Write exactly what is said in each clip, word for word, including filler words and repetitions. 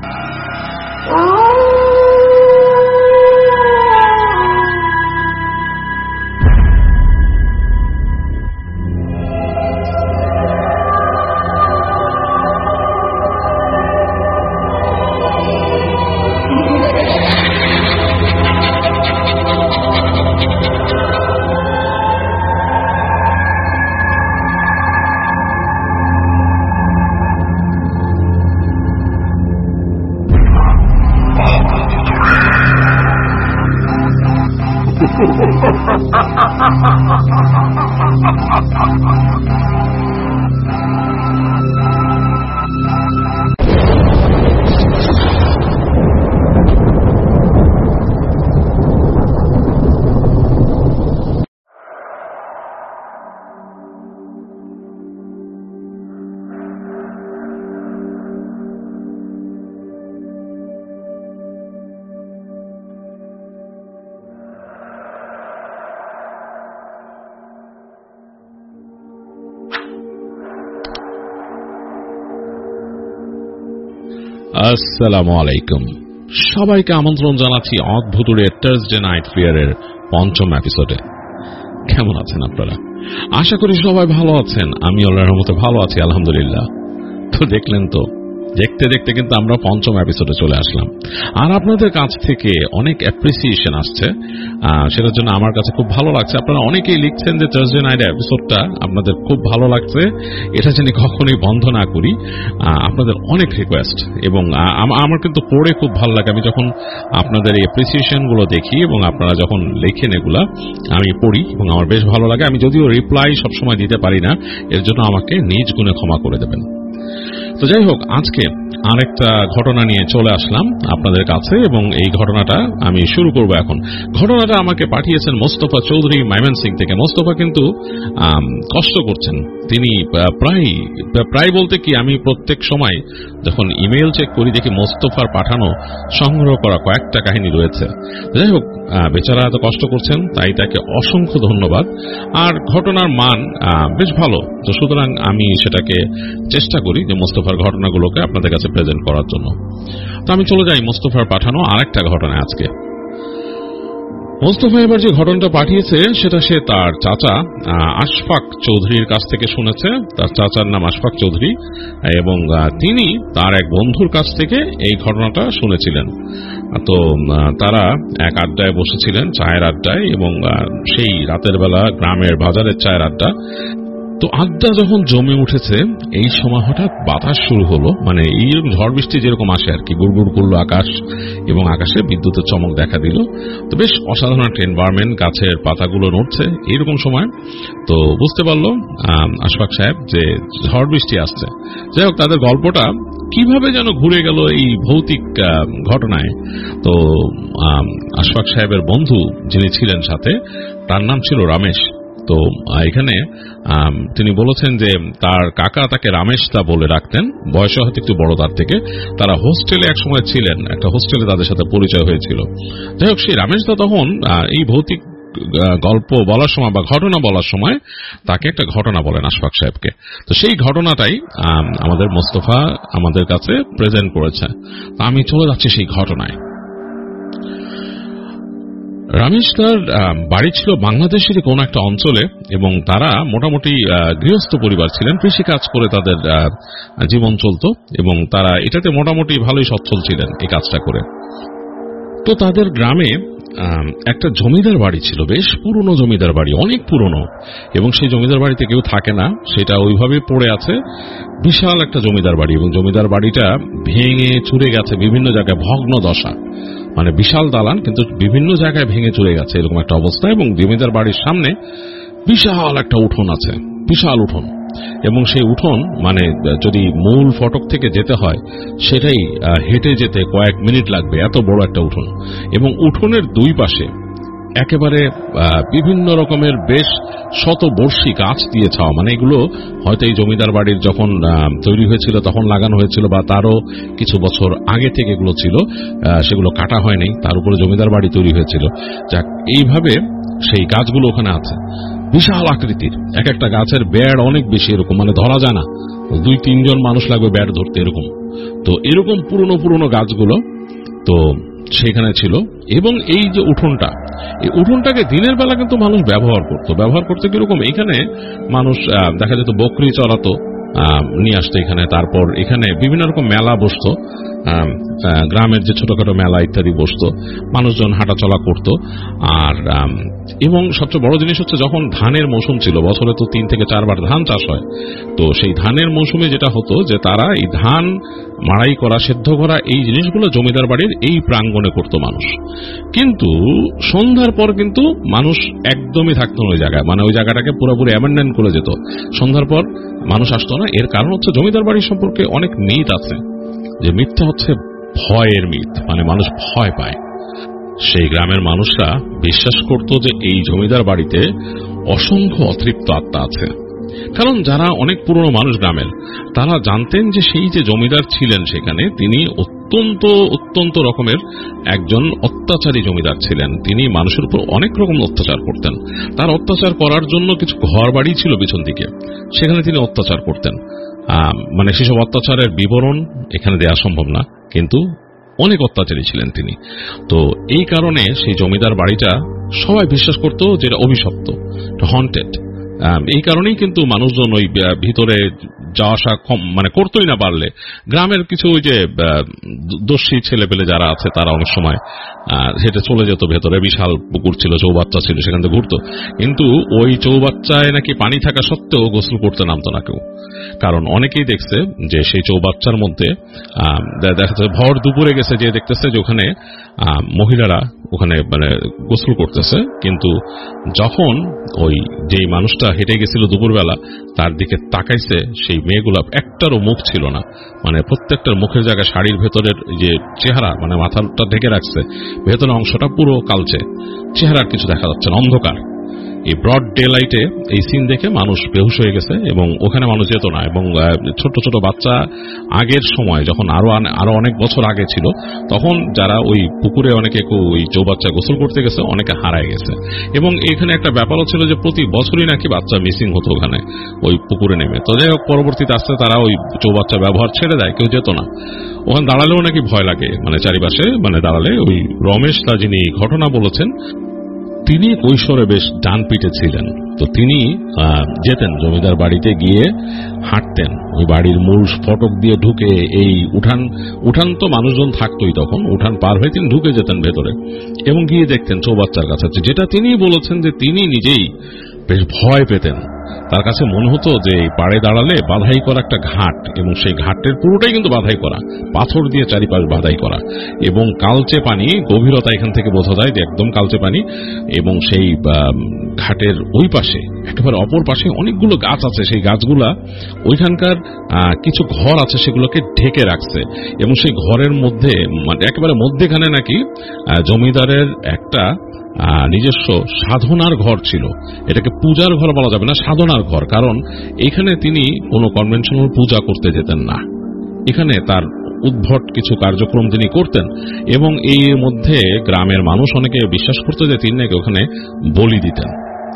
আসসালামু আলাইকুম, সবাইকে আমন্ত্রণ জানাচ্ছি অদ্ভুতুড়ে থার্সডে নাইট ফিয়ারের পঞ্চম এপিসোডে। কেমন আছেন আপনারা? আশা করি সবাই ভালো আছেন। আমি আল্লাহর রহমতে ভালো আছি, আলহামদুলিল্লাহ। তো দেখলেন তো, দেখতে দেখতে কিন্তু আমরা পঞ্চম এপিসোডে চলে আসলাম, আর আপনাদের কাছ থেকে অনেক অ্যাপ্রিসিয়েশন আসছে, সেটার জন্য আমার কাছে খুব ভালো লাগছে। আপনারা অনেকেই লিখছেন যে থার্সডে নাইট এপিসোডটা আপনাদের খুব ভালো লাগছে, এটা যেন কখনোই বন্ধ না করি। আপনাদের অনেক রিকোয়েস্ট, এবং আমার কিন্তু পড়ে খুব ভালো লাগে। আমি যখন আপনাদের এই অ্যাপ্রিসিয়েশনগুলো দেখি এবং আপনারা যখন লেখেন এগুলা আমি পড়ি এবং আমার বেশ ভালো লাগে। আমি যদিও রিপ্লাই সবসময় দিতে পারি না, এর জন্য আমাকে নিজ গুণে ক্ষমা করে দেবেন। তো যাই হোক, আজকে আরেকটা ঘটনা নিয়ে চলে আসলাম আপনাদের কাছে, এবং এই ঘটনাটা আমি শুরু করব এখন। ঘটনাটা আমাকে পাঠিয়েছেন মোস্তফা চৌধুরী ময়মনসিং থেকে। মোস্তফা কিন্তু কষ্ট করছেন, তিনি প্রায় প্রায় বলতে কি আমি প্রত্যেক সময় যখন ইমেল চেক করি দেখি মোস্তফার পাঠানো সংগ্রহ করা কয়েকটা কাহিনী রয়েছে। যাই হোক, বেচারা এত কষ্ট করছেন, তাই তাকে অসংখ্য ধন্যবাদ। আর ঘটনার মান বেশ ভালো, তো সুতরাং আমি সেটাকে চেষ্টা করি যে মোস্তফার ঘটনাগুলোকে আপনাদের কাছে প্রেজেন্ট করার জন্য। তো আমি চলে যাই মোস্তফার পাঠানো আরেকটা ঘটনা। আজকে মোস্তফা এবার যে ঘটনাটা পাঠিয়েছে সেটা সে তার চাচা আশফাক চৌধুরীর কাছ থেকে শুনেছে। তার চাচার নাম আশফাক চৌধুরী, এবং তিনি তার এক বন্ধুর কাছ থেকে এই ঘটনাটা শুনেছিলেন। তো তারা এক আড্ডায় বসেছিলেন, চায়ের আড্ডায়, এবং সেই রাতের বেলা গ্রামের বাজারের চায়ের আড্ডা। তো আড্ডা যখন জমে উঠেছে, এই সময় হঠাৎ বাতাস শুরু হলো, মানে এইরকম ঝড় বৃষ্টি যেরকম আসে আর কি, গুড়গুড় করলো আকাশ, এবং আকাশে বিদ্যুতের চমক দেখা দিল। তো বেশ অসাধারণ একটা এনভায়রনমেন্ট, গাছের পাতাগুলো নড়ছে এইরকম সময়। তো বুঝতে পারলো আশফাক সাহেব যে ঝড় বৃষ্টি আসছে। যাই হোক, তাদের গল্পটা কিভাবে যেন ঘুরে গেল এই ভৌতিক ঘটনায়। তো আশফাক সাহেবের বন্ধু যিনি ছিলেন সাথে, তার নাম ছিল রমেশ। তো এখানে তিনি বলেছেন যে তার কাকা তাকে রামেশদা বলে রাখতেন, বয়সে হয়তো একটু বড় তার থেকে। তারা হোস্টেলে এক সময় ছিলেন, একটা হোস্টেলে তাদের সাথে পরিচয় হয়েছিল। যাই হোক, সেই রামেশদা তখন এই ভৌতিক গল্প বলার সময় বা ঘটনা বলার সময় তাকে একটা ঘটনা বলেন আশফাক সাহেবকে। তো সেই ঘটনাটাই আমাদের মোস্তফা আমাদের কাছে প্রেজেন্ট করেছে। আমি চলে যাচ্ছি সেই ঘটনায়। রমেশ তার বাড়ি ছিল বাংলাদেশের কোন একটা অঞ্চলে, এবং তারা মোটামুটি গৃহস্থ পরিবার ছিলেন, কৃষিকাজ করে তাদের জীবন চলত, এবং তারা এটাতে মোটামুটি ভালোই সচ্ছল ছিলেন এই কাজটা করে। তো তাদের গ্রামে একটা জমিদার বাড়ি ছিল, বেশ পুরনো জমিদার বাড়ি, অনেক পুরনো, এবং সেই জমিদার বাড়িতে কেউ থাকে না, সেটা ওইভাবে পড়ে আছে। বিশাল একটা জমিদার বাড়ি, এবং জমিদার বাড়িটা ভেঙে চুরে গেছে, বিভিন্ন জায়গায় ভগ্ন দশা, মানে বিশাল দালান কিন্তু বিভিন্ন জায়গায় ভেঙে চুরে গেছে এরকম একটা অবস্থা। এবং জমিদার বাড়ির সামনে বিশাল একটা উঠোন আছে, বিশাল উঠোন, এবং সেই উঠোন মানে যদি মূল ফটক থেকে যেতে হয় সেটাই হেঁটে যেতে কয়েক মিনিট লাগবে, এত বড় একটা উঠোন। এবং উঠোনের দুই পাশে একেবারে বিভিন্ন রকমের বেশ শতবর্ষী গাছ দিয়ে ছাওয়া, মানে এগুলো হয়তো এই জমিদার বাড়ির যখন তৈরি হয়েছিল তখন লাগানো হয়েছিল, বা তারও কিছু বছর আগে থেকে এগুলো ছিল, সেগুলো কাটা হয়নি, তার উপরে জমিদার বাড়ি তৈরি হয়েছিল। যাক, এইভাবে সেই গাছগুলো ওখানে আছে, বিশাল আকৃতির, এক একটা গাছের বেড় অনেক বেশি, এরকম মানে ধরা যায় না, দুই তিনজন মানুষ লাগবে ব্যাট ধরতে, এরকম। তো এরকম পুরনো পুরনো গাছগুলো তো সেখানে ছিল। এবং এই যে উঠোনটা, এই উঠোনটাকে দিনের বেলা কিন্তু মানুষ ব্যবহার করত। ব্যবহার করতে কিরকম, এখানে মানুষ দেখা যেত বকরি চড়াতো, নিয়ে আসতো এখানে। তারপর এখানে বিভিন্ন রকম মেলা বসতো, গ্রামের যে ছোটখাটো মেলা ইত্যাদি বসতো, মানুষজন হাঁটাচলা করত। আর এবং সবচেয়ে বড় জিনিস হচ্ছে, যখন ধানের মৌসুম ছিল, বছরে তো তিন থেকে চারবার ধান চাষ হয়, তো সেই ধানের মৌসুমে যেটা হতো যে তারা এই ধান মাড়াই করা, সেদ্ধ করা, এই জিনিসগুলো জমিদার বাড়ির এই প্রাঙ্গণে করত মানুষ। কিন্তু সন্ধ্যার পর কিন্তু মানুষ একদমই থাকতো না ওই জায়গায়, মানে ওই জায়গাটাকে পুরোপুরি অ্যাবান্ডন করে যেত। সন্ধ্যার পর মানুষ আসতো না। এর কারণ হচ্ছে জমিদার বাড়ি সম্পর্কে অনেক মিথ আছে, যে মিথটা হচ্ছে ভয়ের মিথ, মানে মানুষ ভয় পায়। সেই গ্রামের মানুষরা বিশ্বাস করত যে এই জমিদার বাড়িতে অসংখ্য অতৃপ্ত আত্মা আছে। কারণ যারা অনেক পুরনো মানুষ গ্রামের, তারা জানতেন যে সেই যে জমিদার ছিলেন সেখানে, তিনি অত্যন্ত অত্যন্ত রকমের একজন অত্যাচারী জমিদার ছিলেন। তিনি মানুষের উপর অনেক রকম অত্যাচার করতেন। তার অত্যাচার করার জন্য কিছু ঘর বাড়ি ছিল পিছন দিকে, সেখানে তিনি অত্যাচার করতেন। মানে সেসব অত্যাচারের বিবরণ এখানে দেওয়া সম্ভব না, কিন্তু অনেক অত্যাচারী ছিলেন তিনি। তো এই কারণে সেই জমিদার বাড়িটা সবাই বিশ্বাস করত যে এটা অভিশপ্ত, হন্টেড। এই কারণেই কিন্তু মানুষজন ওই ভিতরে যাওয়া আসা কম মানে করতোই না। পারলে গ্রামের কিছু ওই যে দোষী ছেলে পেলে যারা আছে, তারা অনেক সময় হেঁটে চলে যেত ভেতরে। বিশাল পুকুর ছিল, চৌবাচ্চা ছিল, সেখান থেকে ঘুরতো। কিন্তু ওই চৌবাচ্চায় নাকি পানি থাকা সত্ত্বেও গোসল করতে নামতো না কেউ। কারণ অনেকেই দেখছে যে সেই চৌবাচ্চার মধ্যে দেখা যাচ্ছে ভর দুপুরে গেছে, যে দেখতেছে যে ওখানে মহিলারা ওখানে মানে গোসল করতেছে, কিন্তু যখন ওই যেই মানুষটা হেঁটে গেছিল দুপুরবেলা, তার দিকে তাকাইছে, সেই মেয়েগুলা একটারও মুখ ছিল না। মানে প্রত্যেকটার মুখের জায়গায় শাড়ির ভেতরের যে চেহারা, মানে মাথাটা ঢেকে রাখছে, ভেতরের অংশটা পুরো কালচে, চেহারার কিছু দেখা যাচ্ছে না, অন্ধকার। এই ব্রড ডে লাইটে এই সিন দেখে মানুষ বেহুশ হয়ে গেছে, এবং ওখানে মানুষ যেত না। এবং ছোট ছোট বাচ্চা, আগের সময় যখন আরো আরো অনেক বছর আগে ছিল, তখন যারা ওই পুকুরে অনেকে ওই চৌবাচ্চা গোসল করতে গেছে, অনেকে হারায় গেছে। এবং এখানে একটা ব্যাপারও ছিল যে প্রতি বছরই নাকি বাচ্চা মিসিং হতো ওখানে ওই পুকুরে নেমে। তো যাই হোক, পরবর্তীতে আসতে তারা ওই চৌবাচ্চা ব্যবহার ছেড়ে দেয়, কেউ যেত না ওখানে। দাঁড়ালেও নাকি ভয় লাগে, মানে চারিপাশে মানে দাঁড়ালে। ওই রমেশ দা যিনি ঘটনা বলেছেন, তিনি কৈশোরে বেশ ডান পিটে ছিলেন। তো তিনি যেতেন জমিদার বাড়িতে গিয়ে হাঁটতেন, ওই বাড়ির মূল ফটক দিয়ে ঢুকে, এই উঠান উঠান তো মানুষজন থাকতোই তখন, উঠান পার হয়ে তিনি ঢুকে যেতেন ভেতরে, এবং গিয়ে দেখতেন চৌবাচ্চার কাছে, যেটা তিনি বলেছেন যে তিনি নিজেই বেশ ভয় পেতেন। তার কাছে মনে হতো যে পাড়ে দাঁড়ালে বাধাই করা একটা ঘাট, এবং সেই ঘাটের পুরোটাই কিন্তু বাধাই করা, পাথর দিয়ে চারিপাশ বাধাই করা, এবং কালচে পানি, গভীরতা এখান থেকে বোঝা যায় যে একদম কালচে পানি। এবং সেই ঘাটের ওই পাশে একেবারে অপর পাশে অনেকগুলো গাছ আছে, সেই গাছগুলা ওইখানকার কিছু ঘর আছে, সেগুলোকে ঢেকে রাখছে। এবং সেই ঘরের মধ্যে মানে একেবারে মধ্যেখানে নাকি জমিদারের একটা নিজস্ব সাধনার ঘর ছিল। এটাকে পূজার ঘর বলা যাবে না, সাধনার ঘর। কারণ এখানে তিনি কোনো কনভেনশনাল পূজা করতে যেতেন না, এখানে তার উদ্ভট কিছু কার্যক্রম তিনি করতেন। এবং এর মধ্যে গ্রামের মানুষ অনেকে বিশ্বাস করত যে তিনি নাকি ওখানে বলি দিতেন।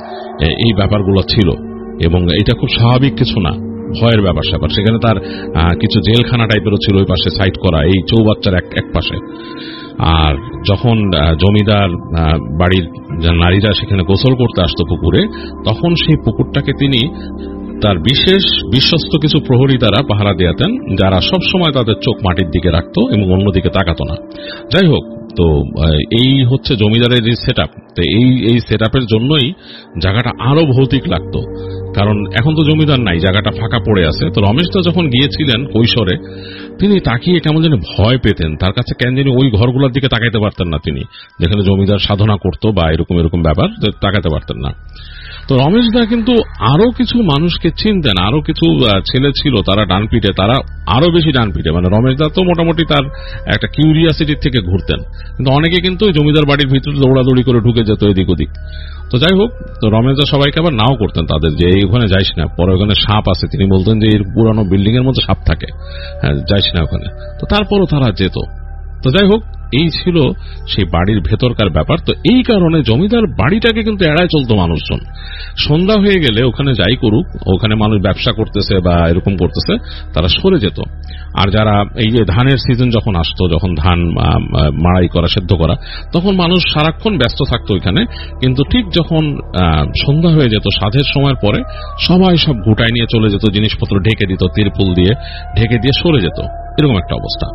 এই ব্যাপারগুলো ছিল, এবং এটা খুব স্বাভাবিক কিছু না, ভয়ের ব্যাপার স্যাপার। সেখানে তার কিছু জেলখানা টাইপেরও ছিল ওই পাশে সাইড করা, এই চৌবাচ্চার এক পাশে। আর যখন জমিদার বাড়ির নারীরা সেখানে গোসল করতে আসতো পুকুরে, তখন সেই পুকুরটাকে তিনি তার বিশেষ বিশ্বস্ত কিছু প্রহরী দ্বারা পাহারা দিতেন, যারা সব সময় তাদের চোখ মাটির দিকে রাখতো এবং অন্যদিকে তাকাতো না। যাই হোক, তো এই হচ্ছে জমিদারের এই সেট আপ। তো এই এই সেট আপের জন্যই জায়গাটা আরো ভৌতিক লাগতো, কারণ এখন তো জমিদার নাই, জায়গাটা ফাঁকা পড়ে আছে। তো রমেশ দা যখন গিয়েছিলেন কৈশোরে, তিনি তাকিয়ে কেমন যেন ভয় পেতেন। তার কাছে কেন জানি ওই ঘরগুলোর দিকে তাকাইতে পারতেন না তিনি, যেখানে জমিদার সাধনা করতো বা এরকম এরকম ব্যাপার, তাকাতে পারতেন না। তো রমেশ দা কিন্তু আরো কিছু মানুষকে চিনতেন, আরো কিছু ছেলে ছিল তারা ডানপিটে, তারা আরো বেশি ডানপিটে। মানে রমেশ দা তো মোটামুটি তার একটা কিউরিয়াসিটির থেকে ঘুরতেন, কিন্তু অনেকে কিন্তু জমিদার বাড়ির ভিতরে দৌড়াদৌড়ি করে ঢুকে যেত এদিক ওদিক। তো যাই হোক, তো রমেশ দা সবাইকে আবার নাও করতেন তাদের, যে এই ওখানে যাইস না, পরে ওখানে সাপ আছে। তিনি বলতেন যে এর পুরানো বিল্ডিং এর মধ্যে সাপ থাকে, হ্যাঁ যাইস না ওখানে। তো তারপরও তারা যেত। তো যাই হোক, এই ছিল সেই বাড়ির ভেতরকার ব্যাপার। তো এই কারণে জমিদার বাড়িটাকে কিন্তু এড়ায় চলতো মানুষজন। সন্ধ্যা হয়ে গেলে ওখানে যাই করুক, ওখানে মানুষ ব্যবসা করতেছে বা এরকম করতেছে, তারা সরে যেত। আর যারা এই যে ধানের সিজন যখন আসতো, যখন ধান মাড়াই করা, সেদ্ধ করা, তখন মানুষ সারাক্ষণ ব্যস্ত থাকতো ওইখানে। কিন্তু ঠিক যখন সন্ধ্যা হয়ে যেত, সাঁঝের সময়ের পরে সবাই সব গুটায় নিয়ে চলে যেত, জিনিসপত্র ঢেকে দিত, তিরপুল দিয়ে ঢেকে দিয়ে সরে যেত, এরকম একটা অবস্থা।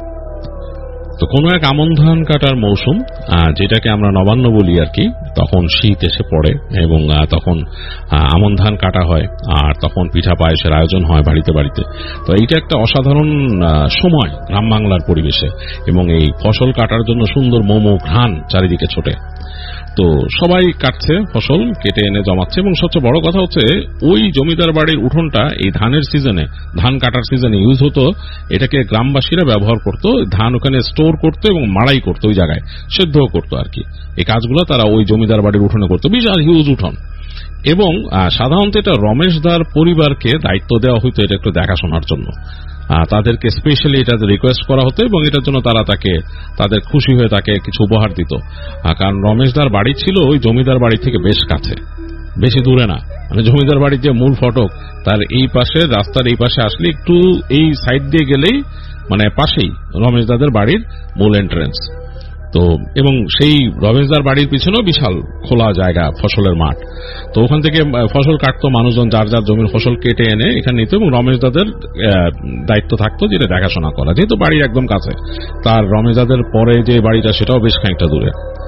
তো কোনো এক আমন ধান কাটার মৌসুম, যেটাকে আমরা নবান্ন বলি আর কি, তখন শীত এসে পড়ে এবং তখন আমন ধান কাটা হয়, আর তখন পিঠা পায়েসের আয়োজন হয় বাড়িতে বাড়িতে। তো এইটা একটা অসাধারণ সময় গ্রাম বাংলার পরিবেশে, এবং এই ফসল কাটার জন্য সুন্দর মোমো ঘ্রাণ চারিদিকে ছোটে। তো সবাই কাটছে, ফসল কেটে এনে জমাচ্ছে, এবং সবচেয়ে বড় কথা হচ্ছে ওই জমিদার বাড়ির উঠোনটা এই ধানের সিজনে, ধান কাটার সিজনে ইউজ হতো। এটাকে গ্রামবাসীরা ব্যবহার করতো, ধান ওখানে স্টোর করতো এবং মাড়াই করতো, ওই জায়গায় সেদ্ধ করতো আর কি। এই কাজগুলো তারা ওই জমিদার বাড়ির উঠোনে করতো, বিশাল হিউজ উঠোন। এবং সাধারণত এটা রমেশদার পরিবারকে দায়িত্ব দেওয়া হইতো এটা একটু দেখাশোনার জন্য। তাদেরকে স্পেশালি এটা রিকোয়েস্ট করা হতো, এবং এটার জন্য তারা তাকে, তাদের খুশি হয়ে তাকে কিছু উপহার দিত। কারণ রমেশদার বাড়ি ছিল ওই জমিদার বাড়ি থেকে বেশ কাছে, বেশি দূরে না। মানে জমিদার বাড়ির যে মূল ফটক, তার এই পাশে, রাস্তার এই পাশে আসলে একটু এই সাইড দিয়ে গেলেই মানে পাশেই রমেশদাদের বাড়ির মূল এন্ট্রেন্স। তো এবং সেই রমেশদার বাড়ির পিছনেও বিশাল খোলা জায়গা, ফসলের মাঠ। তো ওখান থেকে ফসল কাটতো মানুষজন, যার যার জমির ফসল কেটে এনে এখানে নিত, এবং রমেশদাদের দায়িত্ব থাকতো যেটা দেখাশোনা করা, যেহেতু বাড়ির একদম কাছে। তার রমেশদাদের পরে যে বাড়িটা, সেটাও বেশ খানিকটা দূরে।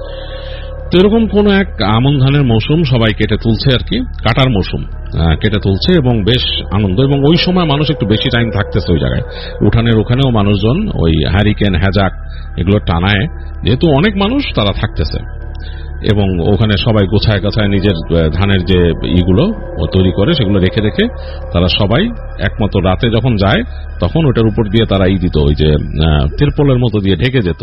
তো এরকম কোন এক আমন ধানের মৌসুম, সবাই কেটে তুলছে আর কি, কাটার মৌসুম, কেটে তুলছে এবং বেশ আনন্দ। এবং ওই সময় মানুষ একটু বেশি টাইম থাকতেছে ওই জায়গায়, উঠানের ওখানেও মানুষজন ওই হ্যারিকেন, হ্যাজাক এগুলো টানায়, যেহেতু অনেক মানুষ তারা থাকতেছে। এবং ওখানে সবাই গোছায় গাছায় নিজের ধানের যে ইগুলো তৈরি করে, সেগুলো রেখে রেখে তারা সবাই একমাত্র রাতে যখন যায়, তখন ওটার উপর দিয়ে তারা ই দিত, ওই যে তিরপলের মতো দিয়ে ঢেকে যেত।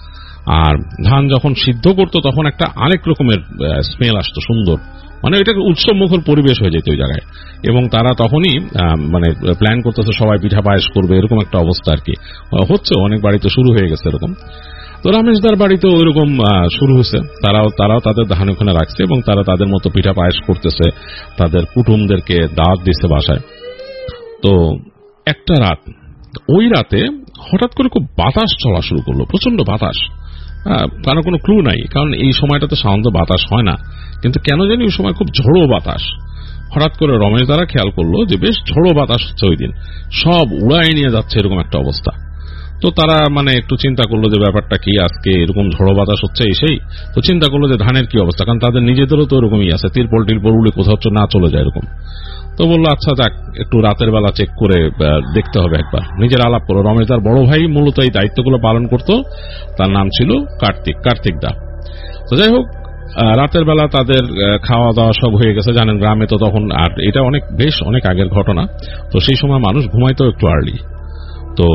আর ধান যখন সিদ্ধ করতো, তখন একটা আরেক রকমের স্মেল আসতো, সুন্দর, মানে এটা উৎসব মুখর পরিবেশ হয়ে যেত ওই জায়গায়। এবং তারা তখনই মানে প্ল্যান করতেছে সবাই পিঠা পায়েস করবে, এরকম একটা অবস্থা আর কি হচ্ছে। অনেক বাড়িতে শুরু হয়ে গেছে এরকম। তো রমেশদার বাড়িতে ওইরকম শুরু হয়েছে, তারাও তারাও তাদের ধান ওখানে রাখছে, এবং তারা তাদের মতো পিঠা পায়েস করতেছে, তাদের কুটুমদেরকে দাওয়াত দিচ্ছে বাসায়। তো একটা রাত, ওই রাতে হঠাৎ করে খুব বাতাস চলা শুরু করলো, প্রচন্ড বাতাস। কারণ কোনো ক্লু নাই, কারণ এই সময়টাতে সাধারণত বাতাস হয় না, কিন্তু কেন জানি ওই সময় খুব ঝোড়ো বাতাস। হঠাৎ করে রমেশ দ্বারা খেয়াল করলো যে বেশ ঝোড়ো বাতাস হচ্ছে ওই দিন, সব উড়াই নিয়ে যাচ্ছে, এরকম একটা অবস্থা। তো তারা মানে একটু চিন্তা করলো যে ব্যাপারটা কি, আজকে এরকম ঝোড়ো বাতাস হচ্ছে এসেই। তো চিন্তা করলো যে ধানের কি অবস্থা, কারণ তাদের নিজেদেরও তো এরকমই আছে, তিরপল টিরপল উড়ে কোথাও না চলে যায় এরকম। তো বললো আচ্ছা যাক, একটু রাতের বেলা চেক করে দেখতে হবে একবার, নিজের আলাপ করো। রমেশ দার বড় ভাই মূলত এই দায়িত্বগুলো পালন করত, তার নাম ছিল কার্তিক, কার্তিক দা। তো যাই হোক, রাতের বেলা তাদের খাওয়া দাওয়া সব হয়ে গেছে। জানেন গ্রামে তো তখন, আর এটা অনেক বেশ অনেক আগের ঘটনা, তো সেই সময় মানুষ ঘুমাইতো একটু আর্লি। তো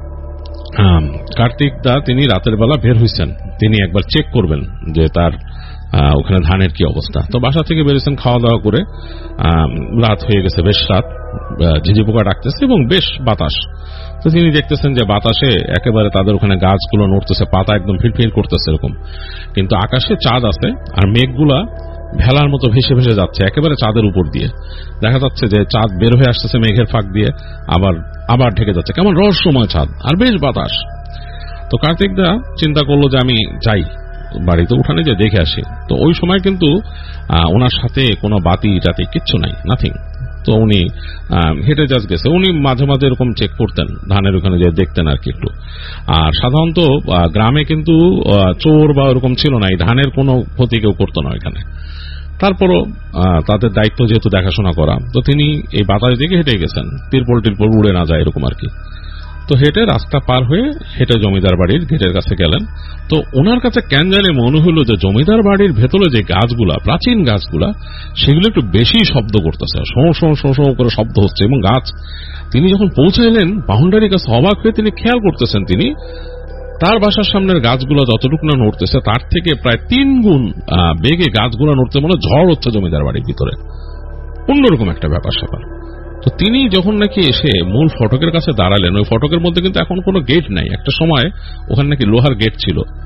কার্তিক দা তিনি রাতের বেলা বের হয়েছেন, তিনি একবার চেক করবেন যে তার ওখানে ধানের কি অবস্থা। তো বাসা থেকে বেরিয়েছেন খাওয়া দাওয়া করে, রাত হয়ে গেছে, বেশ রাত, ঝিঝি পোকা ডাকতেছে এবং বেশ বাতাস। তো তিনি দেখতেছেন যে বাতাসে একেবারে তাদের ওখানে গাছগুলো নড়তেছে, পাতা একদম ফিরফির করতেছে এরকম, কিন্তু আকাশে চাঁদ আছে, আর মেঘগুলা ভেলার মতো ভেসে ভেসে যাচ্ছে একেবারে চাঁদের উপর দিয়ে। দেখা যাচ্ছে যে চাঁদ বের হয়ে আসতেছে মেঘের ফাঁক দিয়ে, আবার আবার ঢেকে যাচ্ছে, কেমন রহস্যময় চাঁদ, আর বেশ বাতাস। তো কার্তিক দা চিন্তা করলো যে আমি যাই বাড়িতে, উঠানে যে দেখে আসি। তো ওই সময় কিন্তু ওনার সাথে কোনো বাতি টাতি কিচ্ছু নাই, নাথিং। তো উনি হেঁটে যাচ গেছে, উনি মাঝে মাঝে এরকম চেক করতেন, ধানের ওখানে যে দেখতেন আর কি একটু। আর সাধারণত গ্রামে কিন্তু চোর বা ওরকম ছিল না, এই ধানের কোনো ক্ষতি কেউ করতো না এখানে। তারপরও তাদের দায়িত্ব যেহেতু দেখাশোনা করা, তো তিনি এই বাতাস দিকে হেঁটে গেছেন, তিরপল টিরপল উড়ে না যায় এরকম আর কি। তো হেঁটে রাস্তা পার হয়ে হেঁটে জমিদার বাড়ির গেটের কাছে গেলেন। তো ওনার কাছে কেন জানে মনে হলো যে জমিদার বাড়ির ভেতরে যে গাছগুলা, প্রাচীন গাছগুলা, সেগুলো একটু বেশি শব্দ করতেছে, শো শো শো শো করে শব্দ হচ্ছে। এবং গাছ, তিনি যখন পৌঁছাইলেন বাউন্ডারির কাছে, অবাক হয়ে তিনি খেয়াল করতেছেন, তিনি তার বাসার সামনের গাছগুলো যতটুকু না নড়তেছে, তার থেকে প্রায় তিন গুণ বেগে গাছগুলো নড়তে, মনে ঝড় হচ্ছে জমিদার বাড়ির ভিতরে, অন্যরকম একটা ব্যাপার স্যাপার। তো তিনি যখন নাকি এসে মূল ফটকের কাছে দাঁড়ালেন, ওই ফটকের মধ্যে কিন্তু এখন কোনো গেট নাই, একটা সময় ওখানে নাকি লোহার গেট ছিল,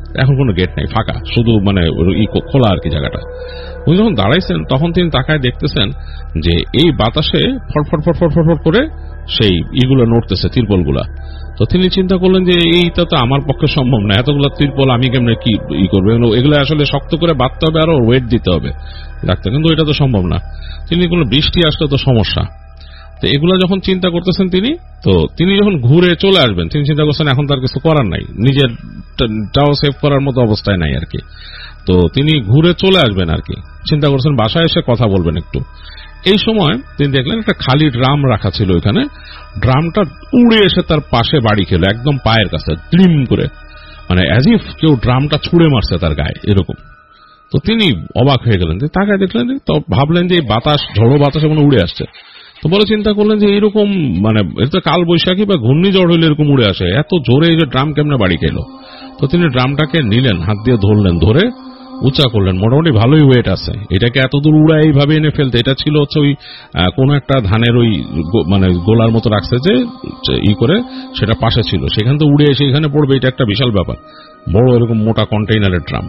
এখন কোনো গেট নাই, ফাঁকা, শুধু মানে খোলা আর কি জায়গাটা। উনি যখন দাঁড়াইছেন তখন তিনি তাকায় দেখতেছেন যে এই বাতাসে ফটফট ফটফট ফটফট করে সেই ইগুলো নড়তেছে, তিরপলগুলা। তো তিনি চিন্তা করলেন যে এইটা তো আমার পক্ষে সম্ভব না, এতগুলো তিরপল আমি কেমনে কি ই করবো, এগুলো আসলে শক্ত করে বাঁধতে হবে, আরো ওয়েট দিতে হবে ডাক্তার, কিন্তু এটা তো সম্ভব না। তিনি কোনো বৃষ্টি আসলে তো সমস্যা। তো এগুলো যখন চিন্তা করতেছেন তিনি, তো তিনি যখন ঘুরে চলে আসবেন তিনি চিন্তা করছেন এখন তার কিছু করার নাই, নিজেরটাও সেভ করার মতো অবস্থায় নাই আর কি। তো তিনি ঘুরে চলে আসবেন আর কি, চিন্তা করছেন বাসায় এসে কথা বলবেন একটু। এই সময় তিনি দেখলেন একটা খালি ড্রাম রাখা ছিল ওইখানে, ড্রামটা উড়ে এসে তার পাশে বাড়ি খেলো একদম পায়ের কাছে দ্রিম করে, মানে অ্যাজ ইফ কেউ ড্রামটা ছুঁড়ে মারছে তার গায়ে এরকম। তো তিনি অবাক হয়ে গেলেন, তাকায় দেখলেন, তো ভাবলেন যে বাতাস, ঝড়ো বাতাস এমন উড়ে আসছে। তো বলে চিন্তা করলেন যে এরকম মানে এটা কাল বৈশাখী বা ঘূর্ণিঝড় হইলে এরকম উড়ে আসে, এত জোরে এই যে ড্রাম কেমনে বাড়ি খেলো। তো তিনি ড্রামটাকে নিলেন, হাত দিয়ে ধরলেন, ধরে উঁচা করলেন, মোটামুটি ভালোই ওয়েট আছে, এটাকে এত দূর উড়া এইভাবে এনে ফেলতে। এটা ছিল হচ্ছে ওই কোন একটা ধানের ওই মানে গোলার মতো রাখছে যে ই করে, সেটা পাশে ছিল, সেখান থেকে উড়ে এসে এখানে পড়বে, এটা একটা বিশাল ব্যাপার, বড় এরকম মোটা কন্টেইনারের ড্রাম।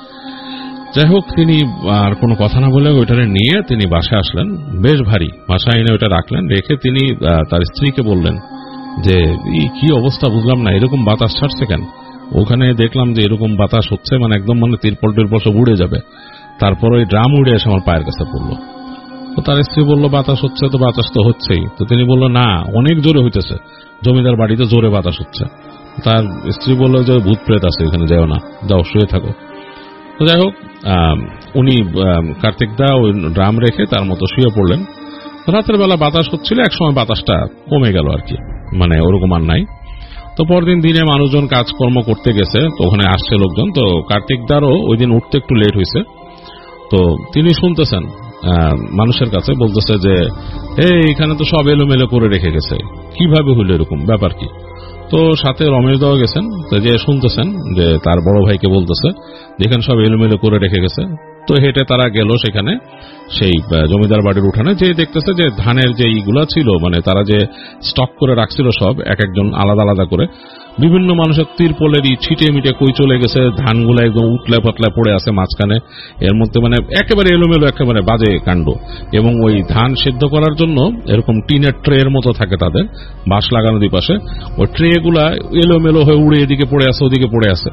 যাই হোক, তিনি আর কোনো কথা না বলে ওইটা নিয়ে তিনি বাসায় আসলেন, বেশ ভারী, বাসায় এনে ওইটা রাখলেন, রেখে তিনি তার স্ত্রীকে বললেন যে কি অবস্থা বুঝলাম না, এরকম বাতাস ছাড়ছে কেন? ওখানে দেখলাম যে এরকম বাতাস হচ্ছে, মানে একদম মানে তিরপল টিরপল সব উড়ে যাবে, তারপর ওই ড্রাম উড়ে এসে আমার পায়ের কাছে পড়লো। তো তার স্ত্রী বলল বাতাস হচ্ছে, তো বাতাস তো হচ্ছেই। তো তিনি বলল না, অনেক জোরে হইতেছে, জমিদার বাড়িতে জোরে বাতাস হচ্ছে। তার স্ত্রী বলল যে ভূত প্রেত আছে, এখানে যাও না, যাও শুয়ে থাকো। তো যাই হোক, উনি কার্তিক দা ওই ড্রাম রেখে তার মতো শুয়ে পড়লেন। রাতের বেলা বাতাস হচ্ছিল, একসময় বাতাসটা কমে গেল আর কি, মানে ওরকম আর নাই। তো পরদিন দিনে মানুষজন কাজকর্ম করতে গেছে, তো ওখানে আসছে লোকজন। তো কার্তিক দারও ওই দিন উঠতে একটু লেট হয়েছে। তো তিনি শুনতেছেন মানুষের কাছে বলতেছে যে এই এখানে তো সব এলোমেলো করে রেখে গেছে, কিভাবে হইল এরকম, ব্যাপার কি? তো সাথে রমেশ দাও গেছেন, তো যে শুনতেছেন যে তার বড় ভাইকে বলতেছে যেখানে সব এলোমেলো করে রেখে গেছে। তো হেঁটে তারা গেল সেখানে, সেই জমিদার বাড়ির উঠানে, যে দেখতেছে যে ধানের যে ইগুলা ছিল, মানে তারা যে স্টক করে রাখছিল সব এক একজন আলাদা আলাদা করে, বিভিন্ন মানুষের তিরপলেরই ছিটে মিটে কই চলে গেছে, ধানগুলা একদম উতলে পাতলা পড়ে আছে মাঝখানে, এর মধ্যে মানে একেবারে এলোমেলো, একেবারে বাজে কাণ্ড। এবং ওই ধান সিদ্ধ করার জন্য এরকম টিনের ট্রে এর মতো থাকে তাদের, বাঁশ লাগানো দুই পাশে, ওই ট্রে গুলা এলোমেলো হয়ে উড়ে এদিকে পড়ে আছে ওদিকে পড়ে আছে।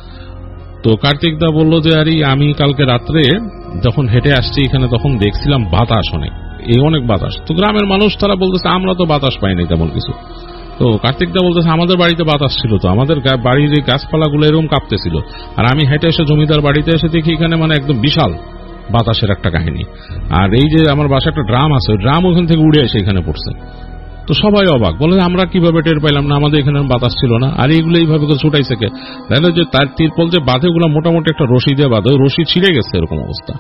তো কার্তিক দা বললো যে আরে আমি কালকে রাত্রে যখন হেঁটে আসছি এখানে তখন দেখছিলাম বাতাস অনেক, এই অনেক বাতাস। তো গ্রামের মানুষ তারা বলতেছে আমরা তো বাতাস পাইনি তেমন কিছু। তো কার্তিক দা বলতেছে আমাদের বাড়িতে বাতাস ছিল, তো আমাদের বাড়ির এই গাছপালাগুলো এরকম কাঁপতেছিল, আর আমি হেঁটে এসে জমিদার বাড়িতে এসে দেখি এখানে মানে একদম বিশাল বাতাসের একটা কাহিনী। আর এই যে আমার বাসায় একটা ড্রাম আছে, ড্রাম ওখান থেকে উড়ে এসে এখানে পড়ছে। তো সবাই অবাক, বলে আমরা কিভাবে টের পাইলাম না, আমাদের এখানে বাতাস ছিল না, আর এইগুলো এইভাবে করে ছুটাইছে কে? তাহলে যে তার তিরপল যে বাঁধে ওগুলো মোটামুটি একটা রশি দিয়ে বাঁধে, রশি ছিঁড়ে গেছে এরকম অবস্থা।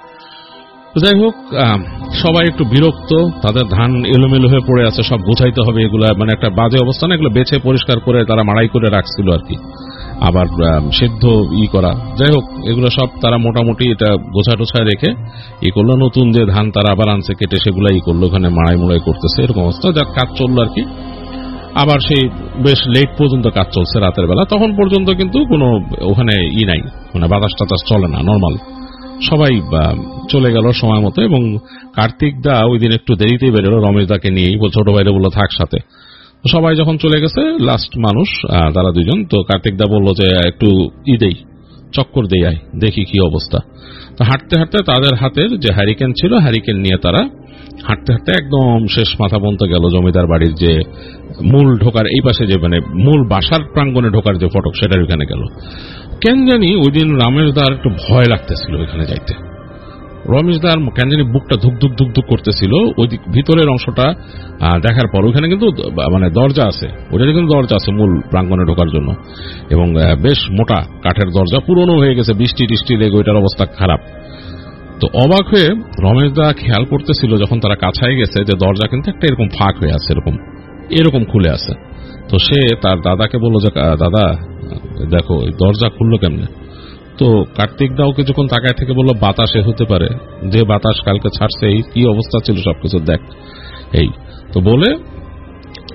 যাই হোক, সবাই একটু বিরক্ত, তাদের ধান এলোমেলো হয়ে পড়ে আছে, সব গোছাইতে হবে, এগুলা মানে একটা বাজে অবস্থা না, এগুলো বেছে পরিষ্কার করে তারা মাড়াই করে রাখছিল আর কি, আবার সিদ্ধ ই করা। যাই হোক, এগুলো সব তারা মোটামুটি এটা গোছা টোছায় রেখে ই করলো, নতুন যে ধান তারা আবার আনছে কেটে সেগুলা ই করলো, ওখানে মাড়াই মোড়াই করতেছে, এরকম অবস্থা। যার কাজ চললো আর কি। আবার সেই বেশ লেট পর্যন্ত কাজ চলছে রাতের বেলা, তখন পর্যন্ত কিন্তু কোনো ওখানে ই নাই, মানে বাতাস টাতাস চলে না, নর্মাল। সবাই চলে গেল সময় মতো, এবং কার্তিক দা ওই দিন একটু দেরিতেই বেরোলো রমেশ দাকে নিয়েই, ছোট ভাইরা বললো থাক সাথে। সবাই যখন চলে গেছে, লাস্ট মানুষ তারা দুজন, তো কার্তিক দা বললো যে একটু ই দেই, চক্কর দেই, আয় দেখি কি অবস্থা। তো হাঁটতে হাঁটতে তাদের হাতের যে হ্যারিকেন ছিল, হ্যারিকেন নিয়ে তারা হাঁটতে হাঁটতে একদম শেষ মাথা পর্যন্ত গেল জমিদার বাড়ির যে মূল ঢোকার এই পাশে, যে মানে মূল বাসার প্রাঙ্গণে ঢোকার যে ফটক, সেটার ওখানে গেল। কেন জানি ওই দিন রমেশ দার একটু ভয় লাগতেছিল ওইখানে যাইতে। রমেশ দার কেন জানি বুকটা ধুক ধুক ধুক ধুক করতেছিল ওই ভিতরের অংশটা দেখার পর। ওইখানে কিন্তু মানে দরজা আছে, ওইটা কিন্তু দরজা আছে মূল প্রাঙ্গণে ঢোকার জন্য, এবং বেশ মোটা কাঠের দরজা, পুরনো হয়ে গেছে, বৃষ্টি টিষ্টি লেগে ওইটার অবস্থা খারাপ। তো অবাক হয়ে রমেশ দা খেয়াল করতেছিল যখন তারা কাছায় গেছে যে দরজা কিন্তু একটা এরকম ফাঁক হয়ে আছে, এরকম এরকম খুলে আছে। তো সে তার দাদাকে বললো যে দাদা দেখো দরজা খুললো কেমনে? তো কার্তিক দাও কিছুক্ষণ তাকায় থেকে বললো বাতাসে হতে পারে, যে বাতাস কালকে ছাড়ছে, এই কি অবস্থা ছিল সবকিছু দেখ। এই তো বলে